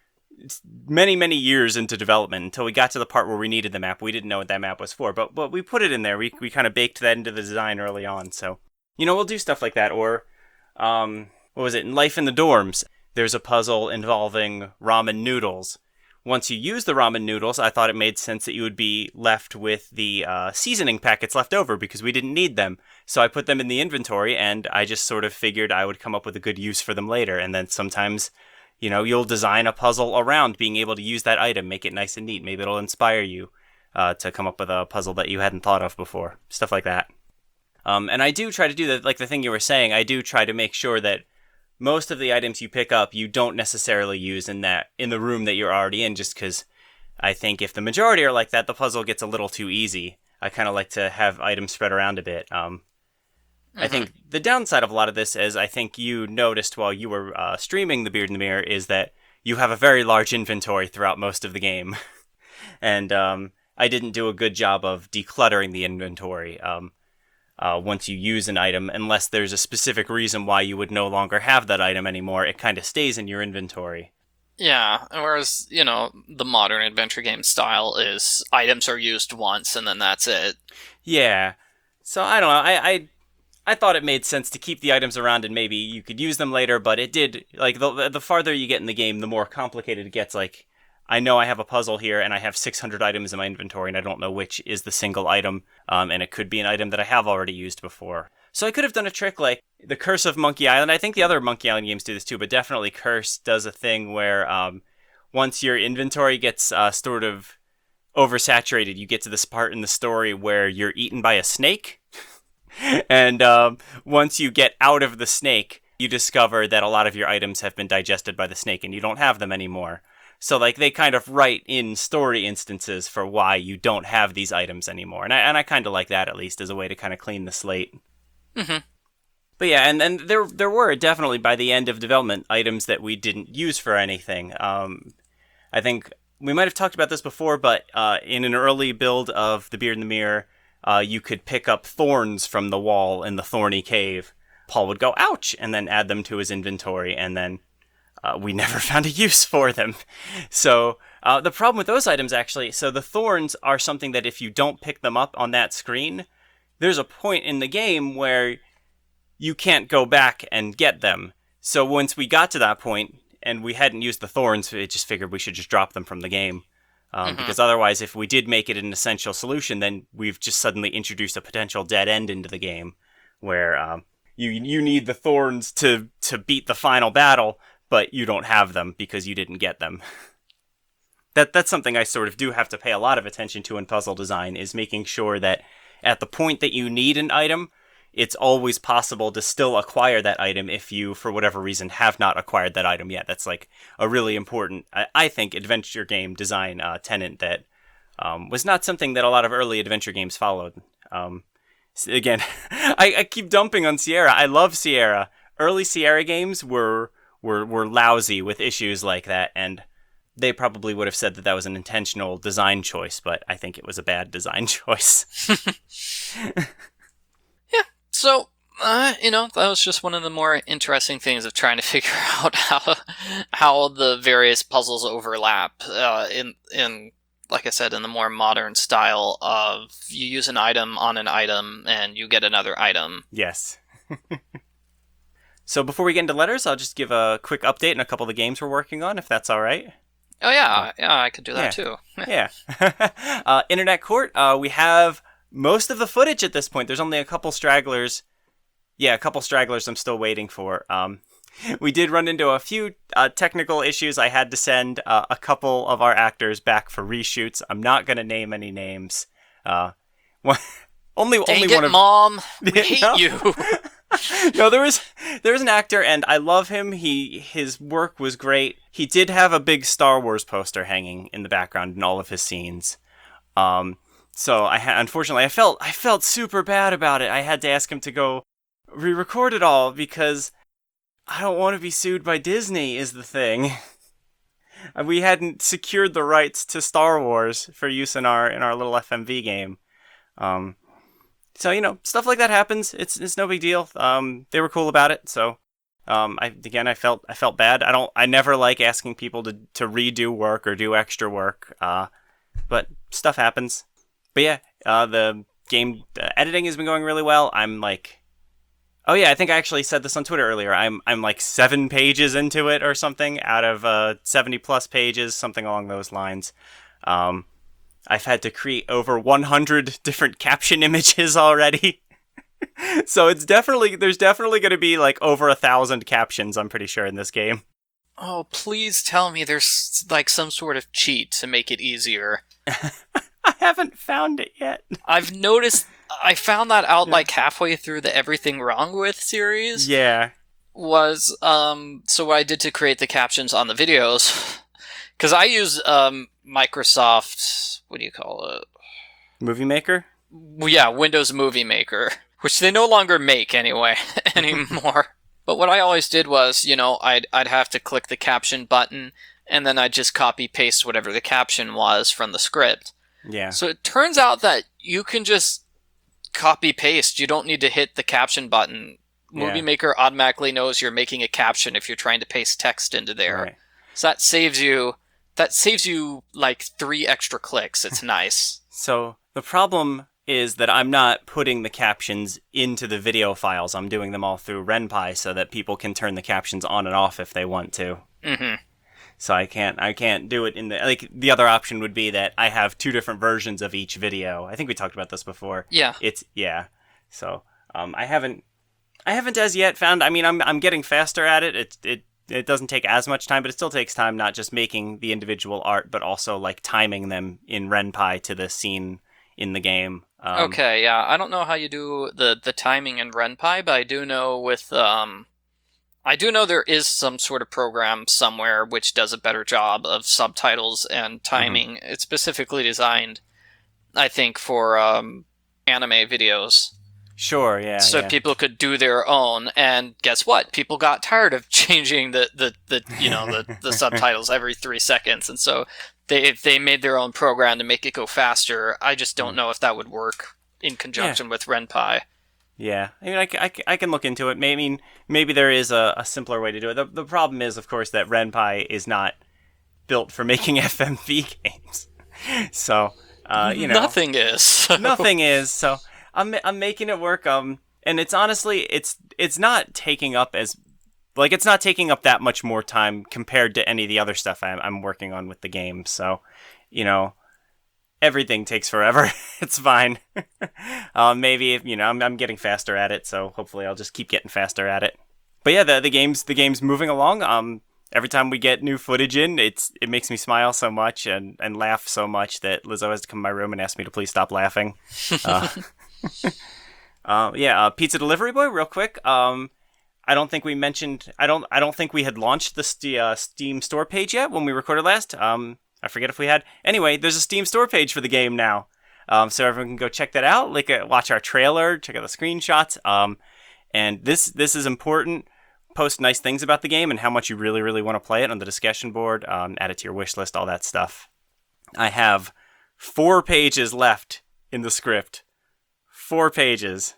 many many years into development, until we got to the part where we needed the map. We didn't know what that map was for, but but we put it in there. We we kind of baked that into the design early on. So you know, we'll do stuff like that. Or um what was it, in Life in the Dorms, there's a puzzle involving ramen noodles. Once you use the ramen noodles, I thought it made sense that you would be left with the uh, seasoning packets left over because we didn't need them. So I put them in the inventory, and I just sort of figured I would come up with a good use for them later. And then sometimes, you know, you'll design a puzzle around being able to use that item, make it nice and neat. Maybe it'll inspire you uh, to come up with a puzzle that you hadn't thought of before. Stuff like that. Um, and I do try to do that, like the thing you were saying, I do try to make sure that most of the items you pick up, you don't necessarily use in that in the room that you're already in, just because I think if the majority are like that, the puzzle gets a little too easy. I kind of like to have items spread around a bit. Um, mm-hmm. I think the downside of a lot of this, as I think you noticed while you were uh, streaming The Beard in the Mirror, is that you have a very large inventory throughout most of the game. and um, I didn't do a good job of decluttering the inventory. Um, Uh, once you use an item, unless there's a specific reason why you would no longer have that item anymore, it kind of stays in your inventory. Yeah, whereas, you know, the modern adventure game style is items are used once and then that's it. Yeah. So, I don't know, I, I I thought it made sense to keep the items around and maybe you could use them later, but it did, like, the, the farther you get in the game, the more complicated it gets. Like, I know I have a puzzle here and I have six hundred items in my inventory and I don't know which is the single item, um, and it could be an item that I have already used before. So I could have done a trick like the Curse of Monkey Island. I think the other Monkey Island games do this too, but definitely Curse does a thing where um, once your inventory gets uh, sort of oversaturated, you get to this part in the story where you're eaten by a snake. and um, once you get out of the snake, you discover that a lot of your items have been digested by the snake and you don't have them anymore. So, like, they kind of write in story instances for why you don't have these items anymore. And I and I kind of like that, at least, as a way to kind of clean the slate. Mm-hmm. But yeah, and, and there there were definitely, by the end of development, items that we didn't use for anything. Um, I think we might have talked about this before, but uh, in an early build of The Beard in the Mirror, uh, you could pick up thorns from the wall in the thorny cave. Paul would go, ouch, and then add them to his inventory, and then Uh, we never found a use for them. So uh, the problem with those items, actually, so the thorns are something that if you don't pick them up on that screen, there's a point in the game where you can't go back and get them. so once we got to that point and we hadn't used the thorns, it just figured we should just drop them from the game. Um, Mm-hmm. Because otherwise, if we did make it an essential solution, then we've just suddenly introduced a potential dead end into the game, where um, you you need the thorns to to beat the final battle, but you don't have them because you didn't get them. that that's something I sort of do have to pay a lot of attention to in puzzle design, is making sure that at the point that you need an item, it's always possible to still acquire that item if you, for whatever reason, have not acquired that item yet. That's like a really important, I, I think, adventure game design uh, tenet that um, was not something that a lot of early adventure games followed. Um, again, I, I keep dumping on Sierra. I love Sierra. Early Sierra games were were were lousy with issues like that, and they probably would have said that that was an intentional design choice, but I think it was a bad design choice. So, uh, you know, that was just one of the more interesting things of trying to figure out how how the various puzzles overlap uh, in in like I said, in the more modern style of you use an item on an item and you get another item. Yes. So before we get into letters, I'll just give a quick update on a couple of the games we're working on, if that's all right. Oh yeah, yeah, I could do that Yeah. too. Yeah. uh, Internet Court, uh, we have most of the footage at this point. There's only a couple stragglers. Yeah, a couple stragglers I'm still waiting for. Um, we did run into a few uh, technical issues. I had to send uh, a couple of our actors back for reshoots. I'm not going to name any names. Uh, one, only Dang only it, one of Mom! We hate No. you! No, there was there was an actor, and I love him. He his work was great. He did have a big Star Wars poster hanging in the background in all of his scenes. Um, so I ha- unfortunately I felt I felt super bad about it. I had to ask him to go re-record it all because I don't want to be sued by Disney. Is the thing. We hadn't secured the rights to Star Wars for use in our in our little F M V game. Um, so you know, stuff like that happens. It's it's no big deal. Um, they were cool about it. So, um, I again, I felt I felt bad. I don't. I never like asking people to to redo work or do extra work. Uh, but stuff happens. But yeah, uh, the game uh, editing has been going really well. I'm like, oh yeah, I think I actually said this on Twitter earlier. I'm I'm like seven pages into it or something out of uh seventy plus pages, something along those lines. Um, I've had to create over one hundred different caption images already. So it's definitely, there's definitely going to be like over a thousand captions, I'm pretty sure, in this game. Oh, please tell me there's like some sort of cheat to make it easier. I haven't found it yet. I've noticed, I found that out like halfway through the Everything Wrong With series. Yeah. Was, um, so what I did to create the captions on the videos, because I use, um, Microsoft, what do you call it? Movie Maker? Well, yeah, Windows Movie Maker, which they no longer make anyway, anymore. But what I always did was, you know, I'd, I'd have to click the caption button, and then I'd just copy paste whatever the caption was from the script. Yeah. So it turns out that you can just copy paste. You don't need to hit the caption button. Movie Yeah. Maker automatically knows you're making a caption if you're trying to paste text into there. Right. So that saves you that saves you like three extra clicks. It's nice. So the problem is that I'm not putting the captions into the video files. I'm doing them all through RenPy so that people can turn the captions on and off if they want to. Mhm. So I can't I can't do it in the like the other option would be that I have two different versions of each video. I think we talked about this before. Yeah. It's yeah. So um I haven't I haven't as yet found I mean I'm I'm getting faster at it. It it it doesn't take as much time, but it still takes time not just making the individual art but also like timing them in RenPy to the scene in the game. Um, Okay, yeah. I don't know how you do the, the timing in RenPy, but I do know with um I do know there is some sort of program somewhere which does a better job of subtitles and timing. It's specifically designed, I think, for um anime videos. Sure, yeah. So yeah. people could do their own, and guess what? People got tired of changing the, the, the you know the, the subtitles every three seconds, and so they they made their own program to make it go faster. I just don't know if that would work in conjunction with RenPy. Yeah, I mean, I, c- I c- I can look into it. Maybe, I mean, maybe there is a, a simpler way to do it. The, the problem is, of course, that RenPy is not built for making F M V games. So, uh, you know, Nothing is. so- nothing is. So I'm I'm making it work. Um, and it's honestly, it's it's not taking up as like it's not taking up that much more time compared to any of the other stuff I'm, I'm working on with the game. So, you know, everything takes forever. It's fine. uh, maybe if, you know, I'm, I'm getting faster at it, so hopefully I'll just keep getting faster at it. But yeah, the the game's the game's moving along. Um, every time we get new footage in, it's it makes me smile so much and, and laugh so much that Lizzo has to come in my room and ask me to please stop laughing. Uh, uh, yeah, uh, Pizza Delivery Boy, real quick. Um, I don't think we mentioned. I don't. I don't think we had launched the st- uh, Steam store page yet when we recorded last. Um, I forget if we had. Anyway, there's a Steam store page for the game now. Um, so everyone can go check that out. Like, uh, watch our trailer, check out the screenshots. Um, and this this is important. Post nice things about the game and how much you really, really want to play it on the discussion board. Um, add it to your wish list, all that stuff. I have four pages left in the script. Four pages.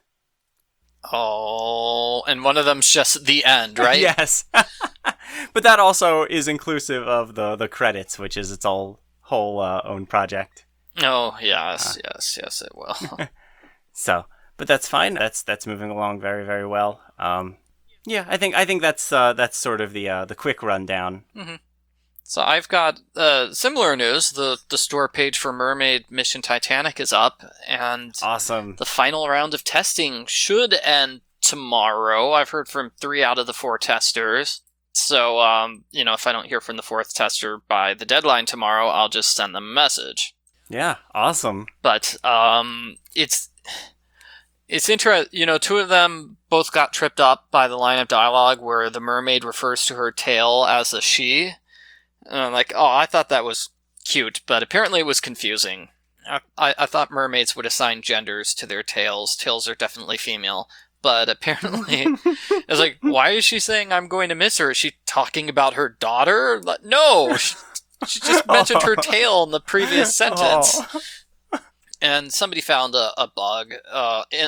Oh, and one of them's just the end, right? Yes. But that also is inclusive of the, the credits, which is its all whole uh, own project. Oh, yes, Uh. yes, yes, it will. So, but that's fine. That's that's moving along very, very well. Um, yeah, I think I think that's uh, that's sort of the uh, the quick rundown. Mm-hmm. So I've got uh, similar news. The the store page for Mermaid Mission Titanic is up, and Awesome. the final round of testing should end tomorrow. I've heard from three out of the four testers. So, um, you know, if I don't hear from the fourth tester by the deadline tomorrow, I'll just send them a message. Yeah, awesome. But um, it's it's interesting. You know, two of them both got tripped up by the line of dialogue where the mermaid refers to her tail as a she. And I'm like, oh, I thought that was cute, but apparently it was confusing. I, I, I thought mermaids would assign genders to their tails. Tails are definitely female. But apparently, I was like, why is she saying I'm going to miss her? Is she talking about her daughter? Like, no! She, she just mentioned her tail in the previous sentence. Oh. And somebody found a, a bug. Uh, in,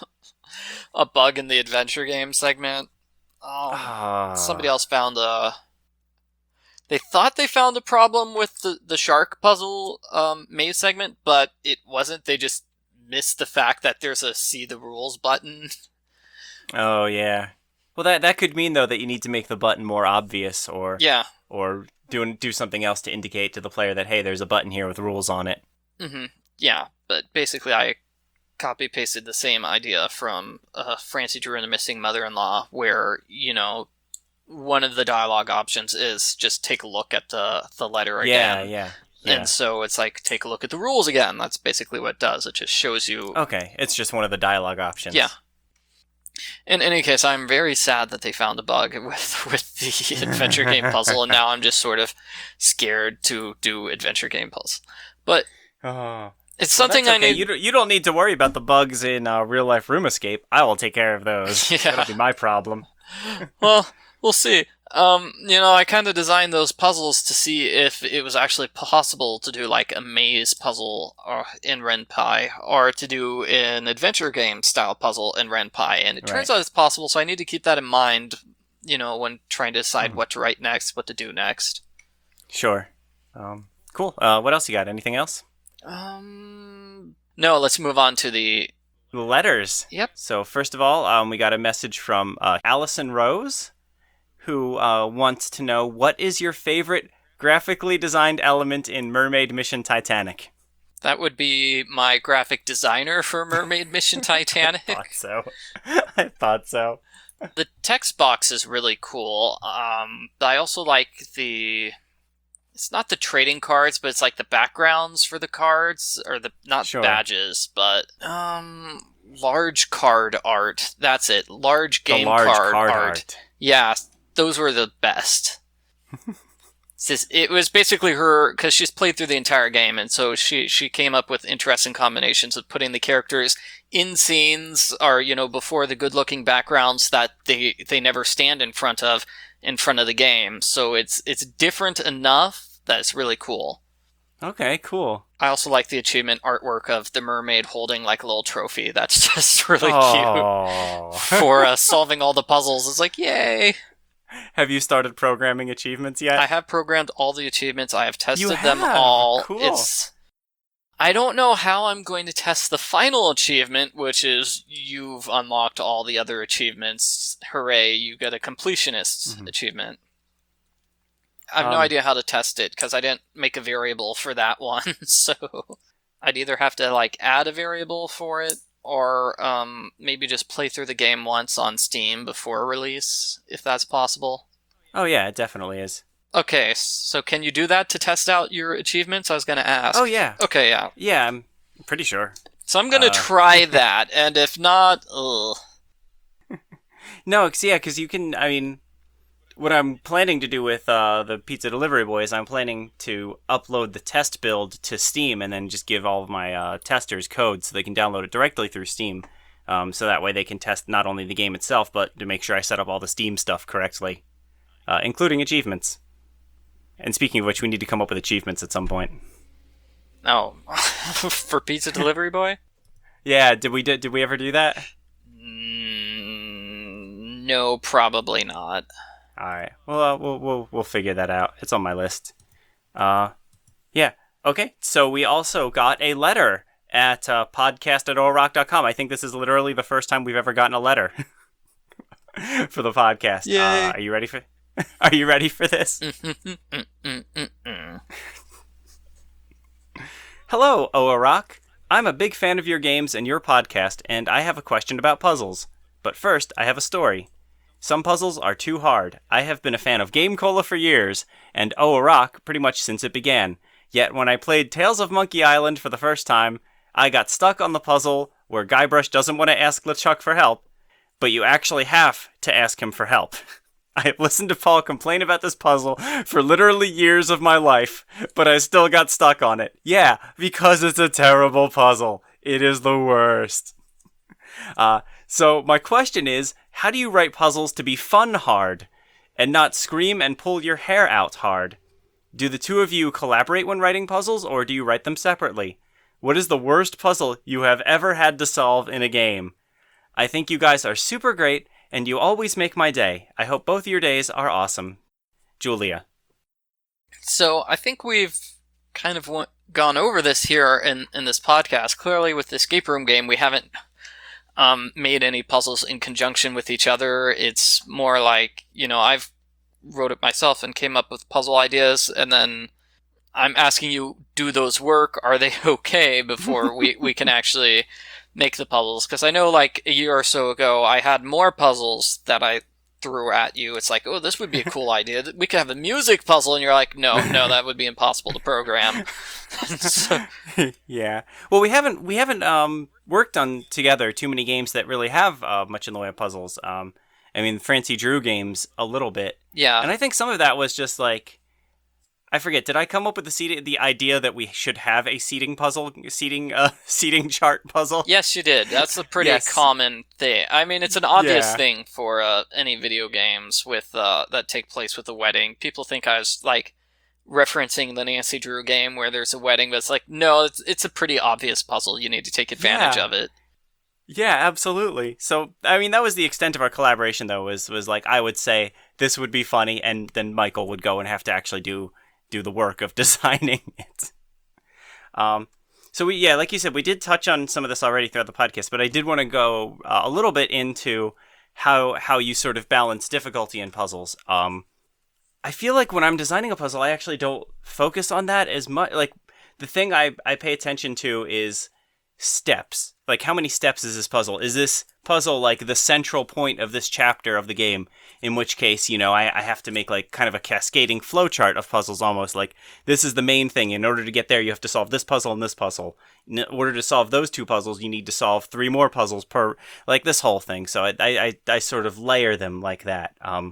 a bug in the adventure game segment. Um, Ah. Somebody else found a... They thought they found a problem with the, the shark puzzle um, maze segment, but it wasn't. They just missed the fact that there's a see the rules button. Oh yeah. Well, that that could mean though that you need to make the button more obvious, or Yeah. or do do something else to indicate to the player that hey, there's a button here with rules on it. Mm-hmm. Yeah, but basically I copy pasted the same idea from uh, Francie Drew and the Missing Mother-in-Law, where you know. One of the dialogue options is just take a look at the, the letter Yeah, again. yeah, yeah. And so it's like, take a look at the rules again. That's basically what it does. It just shows you... Okay, it's just one of the dialogue options. Yeah. In any case, I'm very sad that they found a bug with, with the adventure game puzzle, and now I'm just sort of scared to do adventure game puzzles. But Oh. it's Well, something that's I okay. need... You don't, you don't need to worry about the bugs in uh, real life Room Escape. I will take care of those. Yeah. That'll be my problem. Well, we'll see. Um, you know, I kind of designed those puzzles to see if it was actually possible to do like a maze puzzle or in Ren'Py, or to do an adventure game style puzzle in Ren'Py, and it turns Right. out it's possible. So I need to keep that in mind. You know, when trying to decide Mhm. what to write next, what to do next. Sure. Um, cool. Uh, what else you got? Anything else? Um, no, let's move on to the. The letters. Yep. So first of all, um, we got a message from uh, Allison Rose, who uh, wants to know what is your favorite graphically designed element in Mermaid Mission Titanic. That would be my graphic designer for Mermaid Mission Titanic. I thought so. I thought so. The text box is really cool. Um, but I also like the. It's not the trading cards, but it's like the backgrounds for the cards, or the not Sure. badges, but um, large card art. That's it. Large game the large card, card art. art. Yeah, those were the best. It's just- it was basically her, because she's played through the entire game, and so she she came up with interesting combinations of putting the characters in scenes, or you know, before the good-looking backgrounds that they they never stand in front of in front of the game. So it's it's different enough that it's really cool. Okay, cool. I also like the achievement artwork of the mermaid holding like a little trophy. That's just really Oh. cute for uh, solving all the puzzles. It's like, yay! Have you started programming achievements yet? I have programmed all the achievements. I have tested You them have? all. Cool. It's I don't know how I'm going to test the final achievement, which is you've unlocked all the other achievements. Hooray, you get a completionist mm-hmm. achievement. I have um, no idea how to test it, because I didn't make a variable for that one, so I'd either have to like add a variable for it, or um, maybe just play through the game once on Steam before release, if that's possible. Oh yeah, it definitely is. Okay, so can you do that to test out your achievements? I was going to ask. Oh, yeah. Okay, yeah. Yeah, I'm pretty sure. So I'm going to uh... try that, and if not, ugh. No, cause, yeah, because you can, I mean, what I'm planning to do with uh, the Pizza Delivery Boys, I'm planning to upload the test build to Steam and then just give all of my uh, testers code so they can download it directly through Steam. Um, so that way they can test not only the game itself, but to make sure I set up all the Steam stuff correctly, uh, including achievements. And speaking of which, we need to come up with achievements at some point. Oh, for Pizza Delivery Boy? Yeah, did we did, did we ever do that? Mm, no, probably not. All right. Well, uh, we'll we'll we'll figure that out. It's on my list. Uh, yeah. Okay. So we also got a letter at uh, podcast at orock dot com. I think this is literally the first time we've ever gotten a letter for the podcast. Yay. Uh, are you ready for? Are you ready for this? Hello, Orock. I'm a big fan of your games and your podcast, and I have a question about puzzles. But first, I have a story. Some puzzles are too hard. I have been a fan of Game Cola for years, and Orock pretty much since it began. Yet when I played Tales of Monkey Island for the first time, I got stuck on the puzzle where Guybrush doesn't want to ask LeChuck for help, but you actually have to ask him for help. I have listened to Paul complain about this puzzle for literally years of my life, but I still got stuck on it. Yeah, because it's a terrible puzzle. It is the worst. Uh, so my question is, how do you write puzzles to be fun hard and not scream and pull your hair out hard? Do the two of you collaborate when writing puzzles, or do you write them separately? What is the worst puzzle you have ever had to solve in a game? I think you guys are super great, and you always make my day. I hope both your days are awesome. Julia. So I think we've kind of went, gone over this here in, in this podcast. Clearly with the escape room game, we haven't um, made any puzzles in conjunction with each other. It's more like, you know, I've wrote it myself and came up with puzzle ideas, and then I'm asking you, do those work? Are they okay before we, we can actually make the puzzles? Because I know like a year or so ago I had more puzzles that I threw at you. It's like, oh, this would be a cool idea. We could have a music puzzle, and you're like, no, no, that would be impossible to program. So, yeah. Well, we haven't we haven't um, worked on together too many games that really have uh, much in the way of puzzles. Um, I mean, Francie Drew games a little bit. Yeah. And I think some of that was just like, I forget, did I come up with the seating, the idea that we should have a seating puzzle, seating uh, seating chart puzzle? Yes, you did. That's a pretty yes. common thing. I mean, it's an obvious yeah. thing for uh, any video games with uh, that take place with a wedding. People think I was like referencing the Nancy Drew game where there's a wedding, but it's like, no, it's it's a pretty obvious puzzle. You need to take advantage yeah. of it. Yeah, absolutely. So, I mean, that was the extent of our collaboration, though, was was like, I would say this would be funny, and then Michael would go and have to actually do do the work of designing it. Um, so we, yeah, like you said, we did touch on some of this already throughout the podcast, but I did want to go uh, a little bit into how how you sort of balance difficulty in puzzles. Um, I feel like when I'm designing a puzzle, I actually don't focus on that as much. Like, the thing I, I pay attention to is steps. Like, how many steps is this puzzle? Is this puzzle like the central point of this chapter of the game? In which case, you know, I, I have to make like kind of a cascading flowchart of puzzles almost. Like, this is the main thing. In order to get there, you have to solve this puzzle and this puzzle. In order to solve those two puzzles, you need to solve three more puzzles per, like this whole thing. So I I, I sort of layer them like that. Um,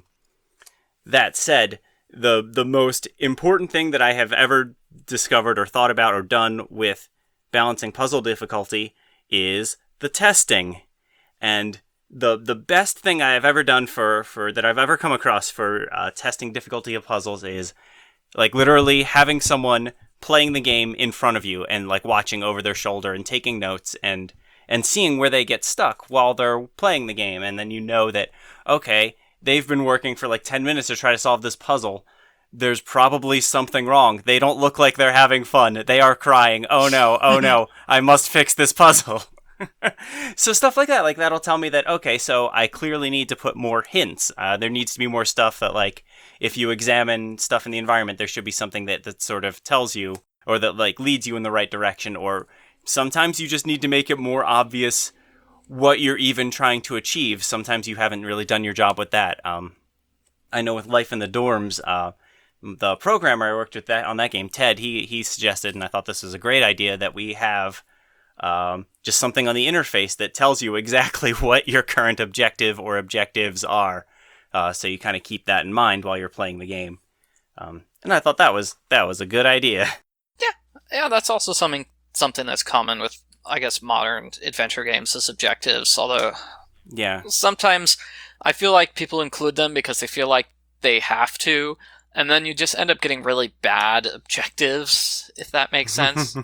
that said, the the most important thing that I have ever discovered or thought about or done with balancing puzzle difficulty is the testing. And the the best thing I have ever done for, for that I've ever come across for uh, testing difficulty of puzzles is like literally having someone playing the game in front of you and like watching over their shoulder and taking notes and and seeing where they get stuck while they're playing the game. And then you know that, okay, they've been working for like ten minutes to try to solve this puzzle. there's probably something wrong. They don't look like they're having fun. They are crying. Oh no, oh no, I must fix this puzzle. So stuff like that, like that'll tell me that, okay, so I clearly need to put more hints. Uh, there needs to be more stuff that, like, if you examine stuff in the environment, there should be something that, that sort of tells you, or that, like, leads you in the right direction, or sometimes you just need to make it more obvious what you're even trying to achieve. Sometimes you haven't really done your job with that. Um, I know with Life in the Dorms, uh, the programmer I worked with that on that game, Ted, he he suggested, and I thought this was a great idea, that we have um, just something on the interface that tells you exactly what your current objective or objectives are. Uh, so you kind of keep that in mind while you're playing the game. Um, and I thought that was that was a good idea. Yeah, yeah, that's also something something that's common with, I guess, modern adventure games as objectives. Although, yeah, sometimes I feel like people include them because they feel like they have to, and then you just end up getting really bad objectives, if that makes sense.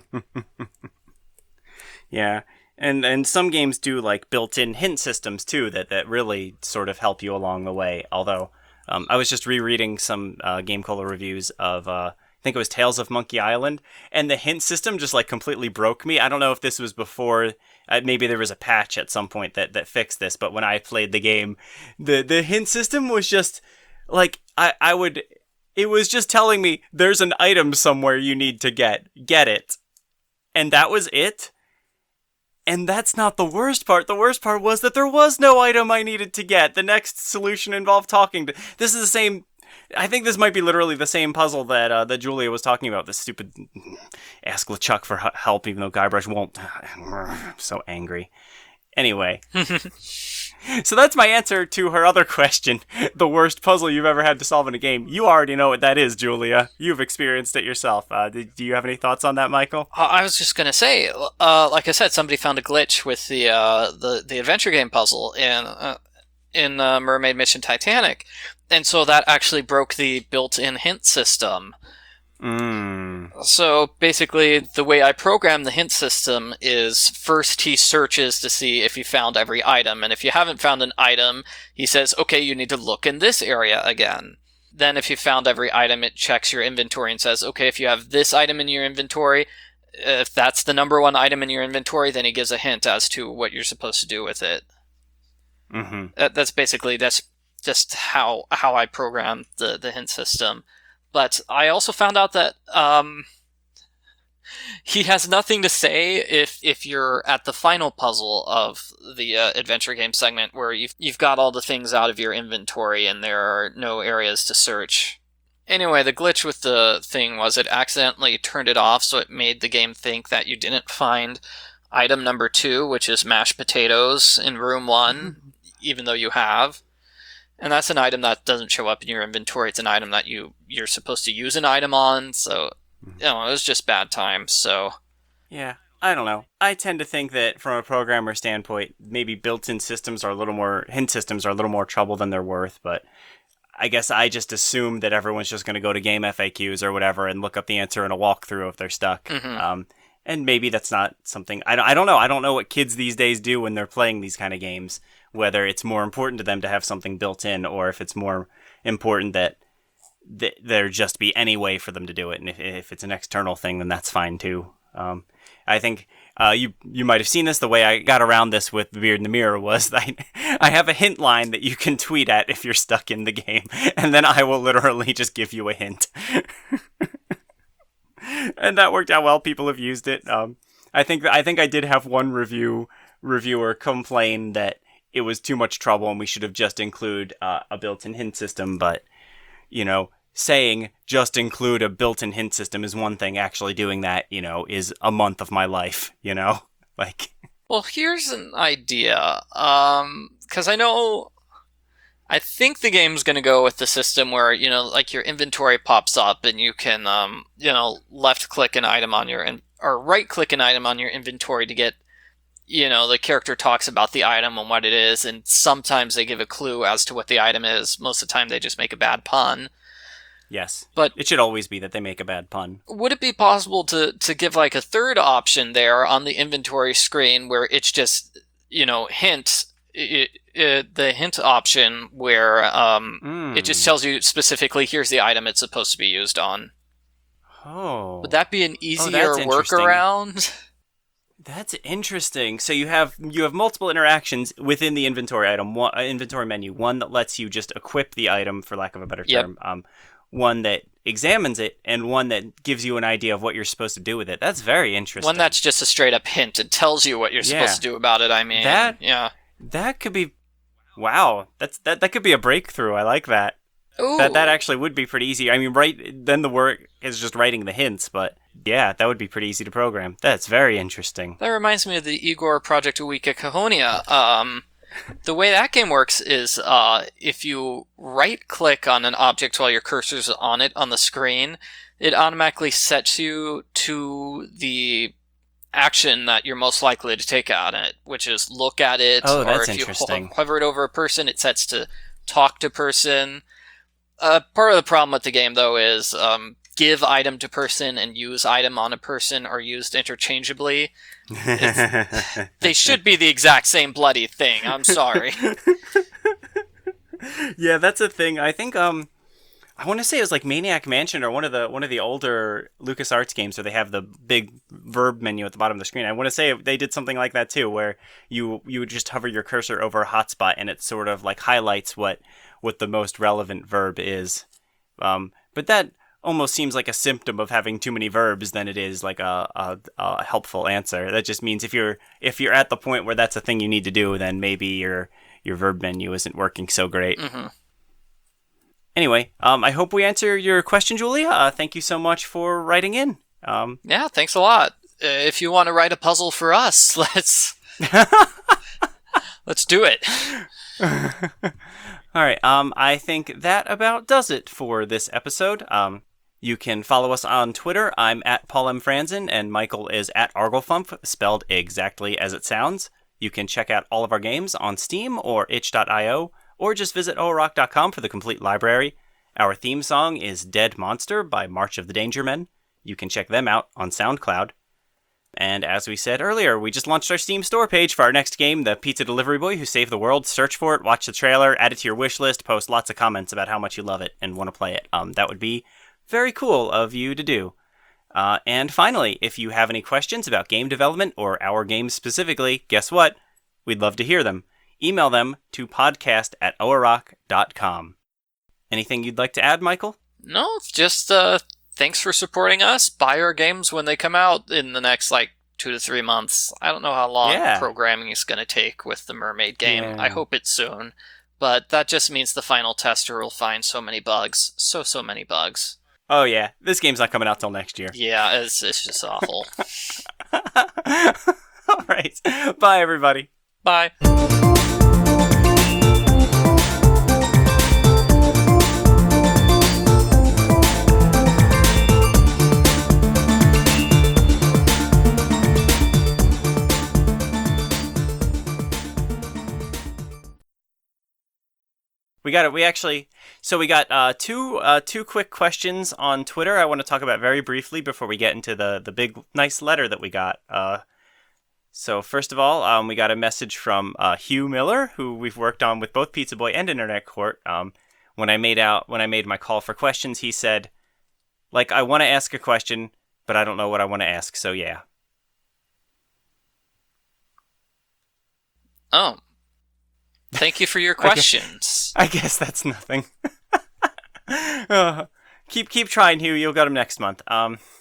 Yeah, and and some games do like built-in hint systems too that, that really sort of help you along the way. Although um, I was just rereading some uh, Game Cola reviews of uh, I think it was Tales of Monkey Island, and the hint system just like completely broke me. I don't know if this was before, uh, maybe there was a patch at some point that, that fixed this, but when I played the game, the the hint system was just like I I would it was just telling me there's an item somewhere you need to get get it, and that was it. And that's not the worst part. The worst part was that there was no item I needed to get. The next solution involved talking to... This is the same... I think this might be literally the same puzzle that uh, that Julia was talking about. This stupid... Ask LeChuck for help, even though Guybrush won't. I'm so angry. Anyway. So that's my answer to her other question. The worst puzzle you've ever had to solve in a game. You already know what that is, Julia. You've experienced it yourself. Uh, do, do you have any thoughts on that, Michael? Uh, I was just gonna say, uh, like I said, somebody found a glitch with the uh, the the adventure game puzzle in uh, in uh, Mermaid Mission Titanic, and so that actually broke the built-in hint system. Mm. So basically, the way I program the hint system is first he searches to see if you found every item, and if you haven't found an item, he says, okay, you need to look in this area again. Then if you found every item, it checks your inventory and says, okay, if you have this item in your inventory, if that's the number one item in your inventory, then he gives a hint as to what you're supposed to do with it. Mm-hmm. That, that's basically, that's just how how I program the, the hint system. But I also found out that um, he has nothing to say if if you're at the final puzzle of the uh, adventure game segment where you've, you've got all the things out of your inventory and there are no areas to search. Anyway, the glitch with the thing was it accidentally turned it off, so it made the game think that you didn't find item number two, which is mashed potatoes in room one, even though you have. And that's an item that doesn't show up in your inventory. It's an item that you, you're supposed to use an item on, so, you know, it was just bad times, so... Yeah, I don't know. I tend to think that from a programmer standpoint, maybe built-in systems are a little more... Hint systems are a little more trouble than they're worth, but I guess I just assume that everyone's just going to go to game F A Qs or whatever and look up the answer in a walkthrough if they're stuck. Mm-hmm. Um, and maybe that's not something... I don't, I don't know. I don't know what kids these days do when they're playing these kind of games. Whether it's more important to them to have something built in, or if it's more important that th- there just be any way for them to do it. And if, if it's an external thing, then that's fine too. Um, I think uh, you you might have seen this. The way I got around this with Beard in the Mirror was I, I have a hint line that you can tweet at if you're stuck in the game, and then I will literally just give you a hint. And that worked out well. People have used it. Um, I think I think I did have one review reviewer complain that it was too much trouble and we should have just include uh, a built-in hint system. But, you know, saying just include a built-in hint system is one thing. Actually doing that, you know, is a month of my life, you know? Like... Well, here's an idea. Um, because I know... I think the game's going to go with the system where, you know, like your inventory pops up and you can, um, you know, left-click an item on your... In- or right-click an item on your inventory to get... You know, the character talks about the item and what it is, and sometimes they give a clue as to what the item is. Most of the time they just make a bad pun. Yes. But it should always be that they make a bad pun. Would it be possible to, to give like a third option there on the inventory screen where it's just, you know, hint, it, it, the hint option where um, Mm. it just tells you specifically, here's the item it's supposed to be used on. Oh. Would that be an easier that's interesting. workaround? That's interesting. So you have you have multiple interactions within the inventory item, one, uh, inventory menu. One that lets you just equip the item, for lack of a better Yep. term. Um, one that examines it, and one that gives you an idea of what you're supposed to do with it. That's very interesting. One that's just a straight up hint. It tells you what you're Yeah. supposed to do about it. I mean, That- yeah. that could be, wow. That's that that could be a breakthrough. I like that. Ooh. That that actually would be pretty easy. I mean, right then the work is just writing the hints, but yeah, that would be pretty easy to program. That's very interesting. That reminds me of the Igor Project Wika Cahonia. Um, the way that game works is uh, if you right-click on an object while your cursor's on it on the screen, it automatically sets you to the action that you're most likely to take on it, which is look at it, Oh, or that's if you interesting. ho- hover it over a person, it sets to talk to person. Uh, part of the problem with the game, though, is um, give item to person and use item on a person are used interchangeably. They should be the exact same bloody thing. I'm sorry. Yeah, that's a thing. I think um I want to say it was like Maniac Mansion or one of the one of the older LucasArts games where they have the big verb menu at the bottom of the screen. I want to say they did something like that too, where you you would just hover your cursor over a hotspot and it sort of like highlights what what the most relevant verb is. Um, but that almost seems like a symptom of having too many verbs than it is like a, a, a helpful answer. That just means if you're if you're at the point where that's a thing you need to do, then maybe your your verb menu isn't working so great. Mm-hmm. Anyway, um, I hope we answer your question, Julia. Uh, thank you so much for writing in. Um, Yeah, thanks a lot. Uh, if you want to write a puzzle for us, let's let's do it. All right. Um, I think that about does it for this episode. Um, you can follow us on Twitter. I'm at Paul M. Franzen, and Michael is at Arglefump, spelled exactly as it sounds. You can check out all of our games on Steam or itch dot io, or just visit o rock dot com for the complete library. Our theme song is Dead Monster by March of the Danger Men. You can check them out on SoundCloud. And as we said earlier, we just launched our Steam store page for our next game, The Pizza Delivery Boy Who Saved the World. Search for it, watch the trailer, add it to your wish list, post lots of comments about how much you love it and want to play it. Um, that would be very cool of you to do. Uh, and finally, if you have any questions about game development or our games specifically, guess what? We'd love to hear them. Email them to podcast at o rock dot com. Anything you'd like to add, Michael? No, it's just uh, thanks for supporting us. Buy our games when they come out in the next like two to three months. I don't know how long Yeah. programming is going to take with the Mermaid game. Yeah. I hope it's soon. But that just means the final tester will find so many bugs. So, so many bugs. Oh yeah, this game's not coming out till next year. Yeah, it's, it's just awful. All right. Bye, everybody. Bye. We got it. We actually, so we got uh, two uh, two quick questions on Twitter I want to talk about very briefly before we get into the, the big, nice letter that we got. Uh, so first of all, um, we got a message from uh, Hugh Miller, who we've worked on with both Pizza Boy and Internet Court. Um, when I made out when I made my call for questions, he said, like, I want to ask a question, but I don't know what I want to ask. So yeah. Oh. Thank you for your I guess- questions. I guess that's nothing. uh, keep keep trying, Hugh. You'll get them next month. Um.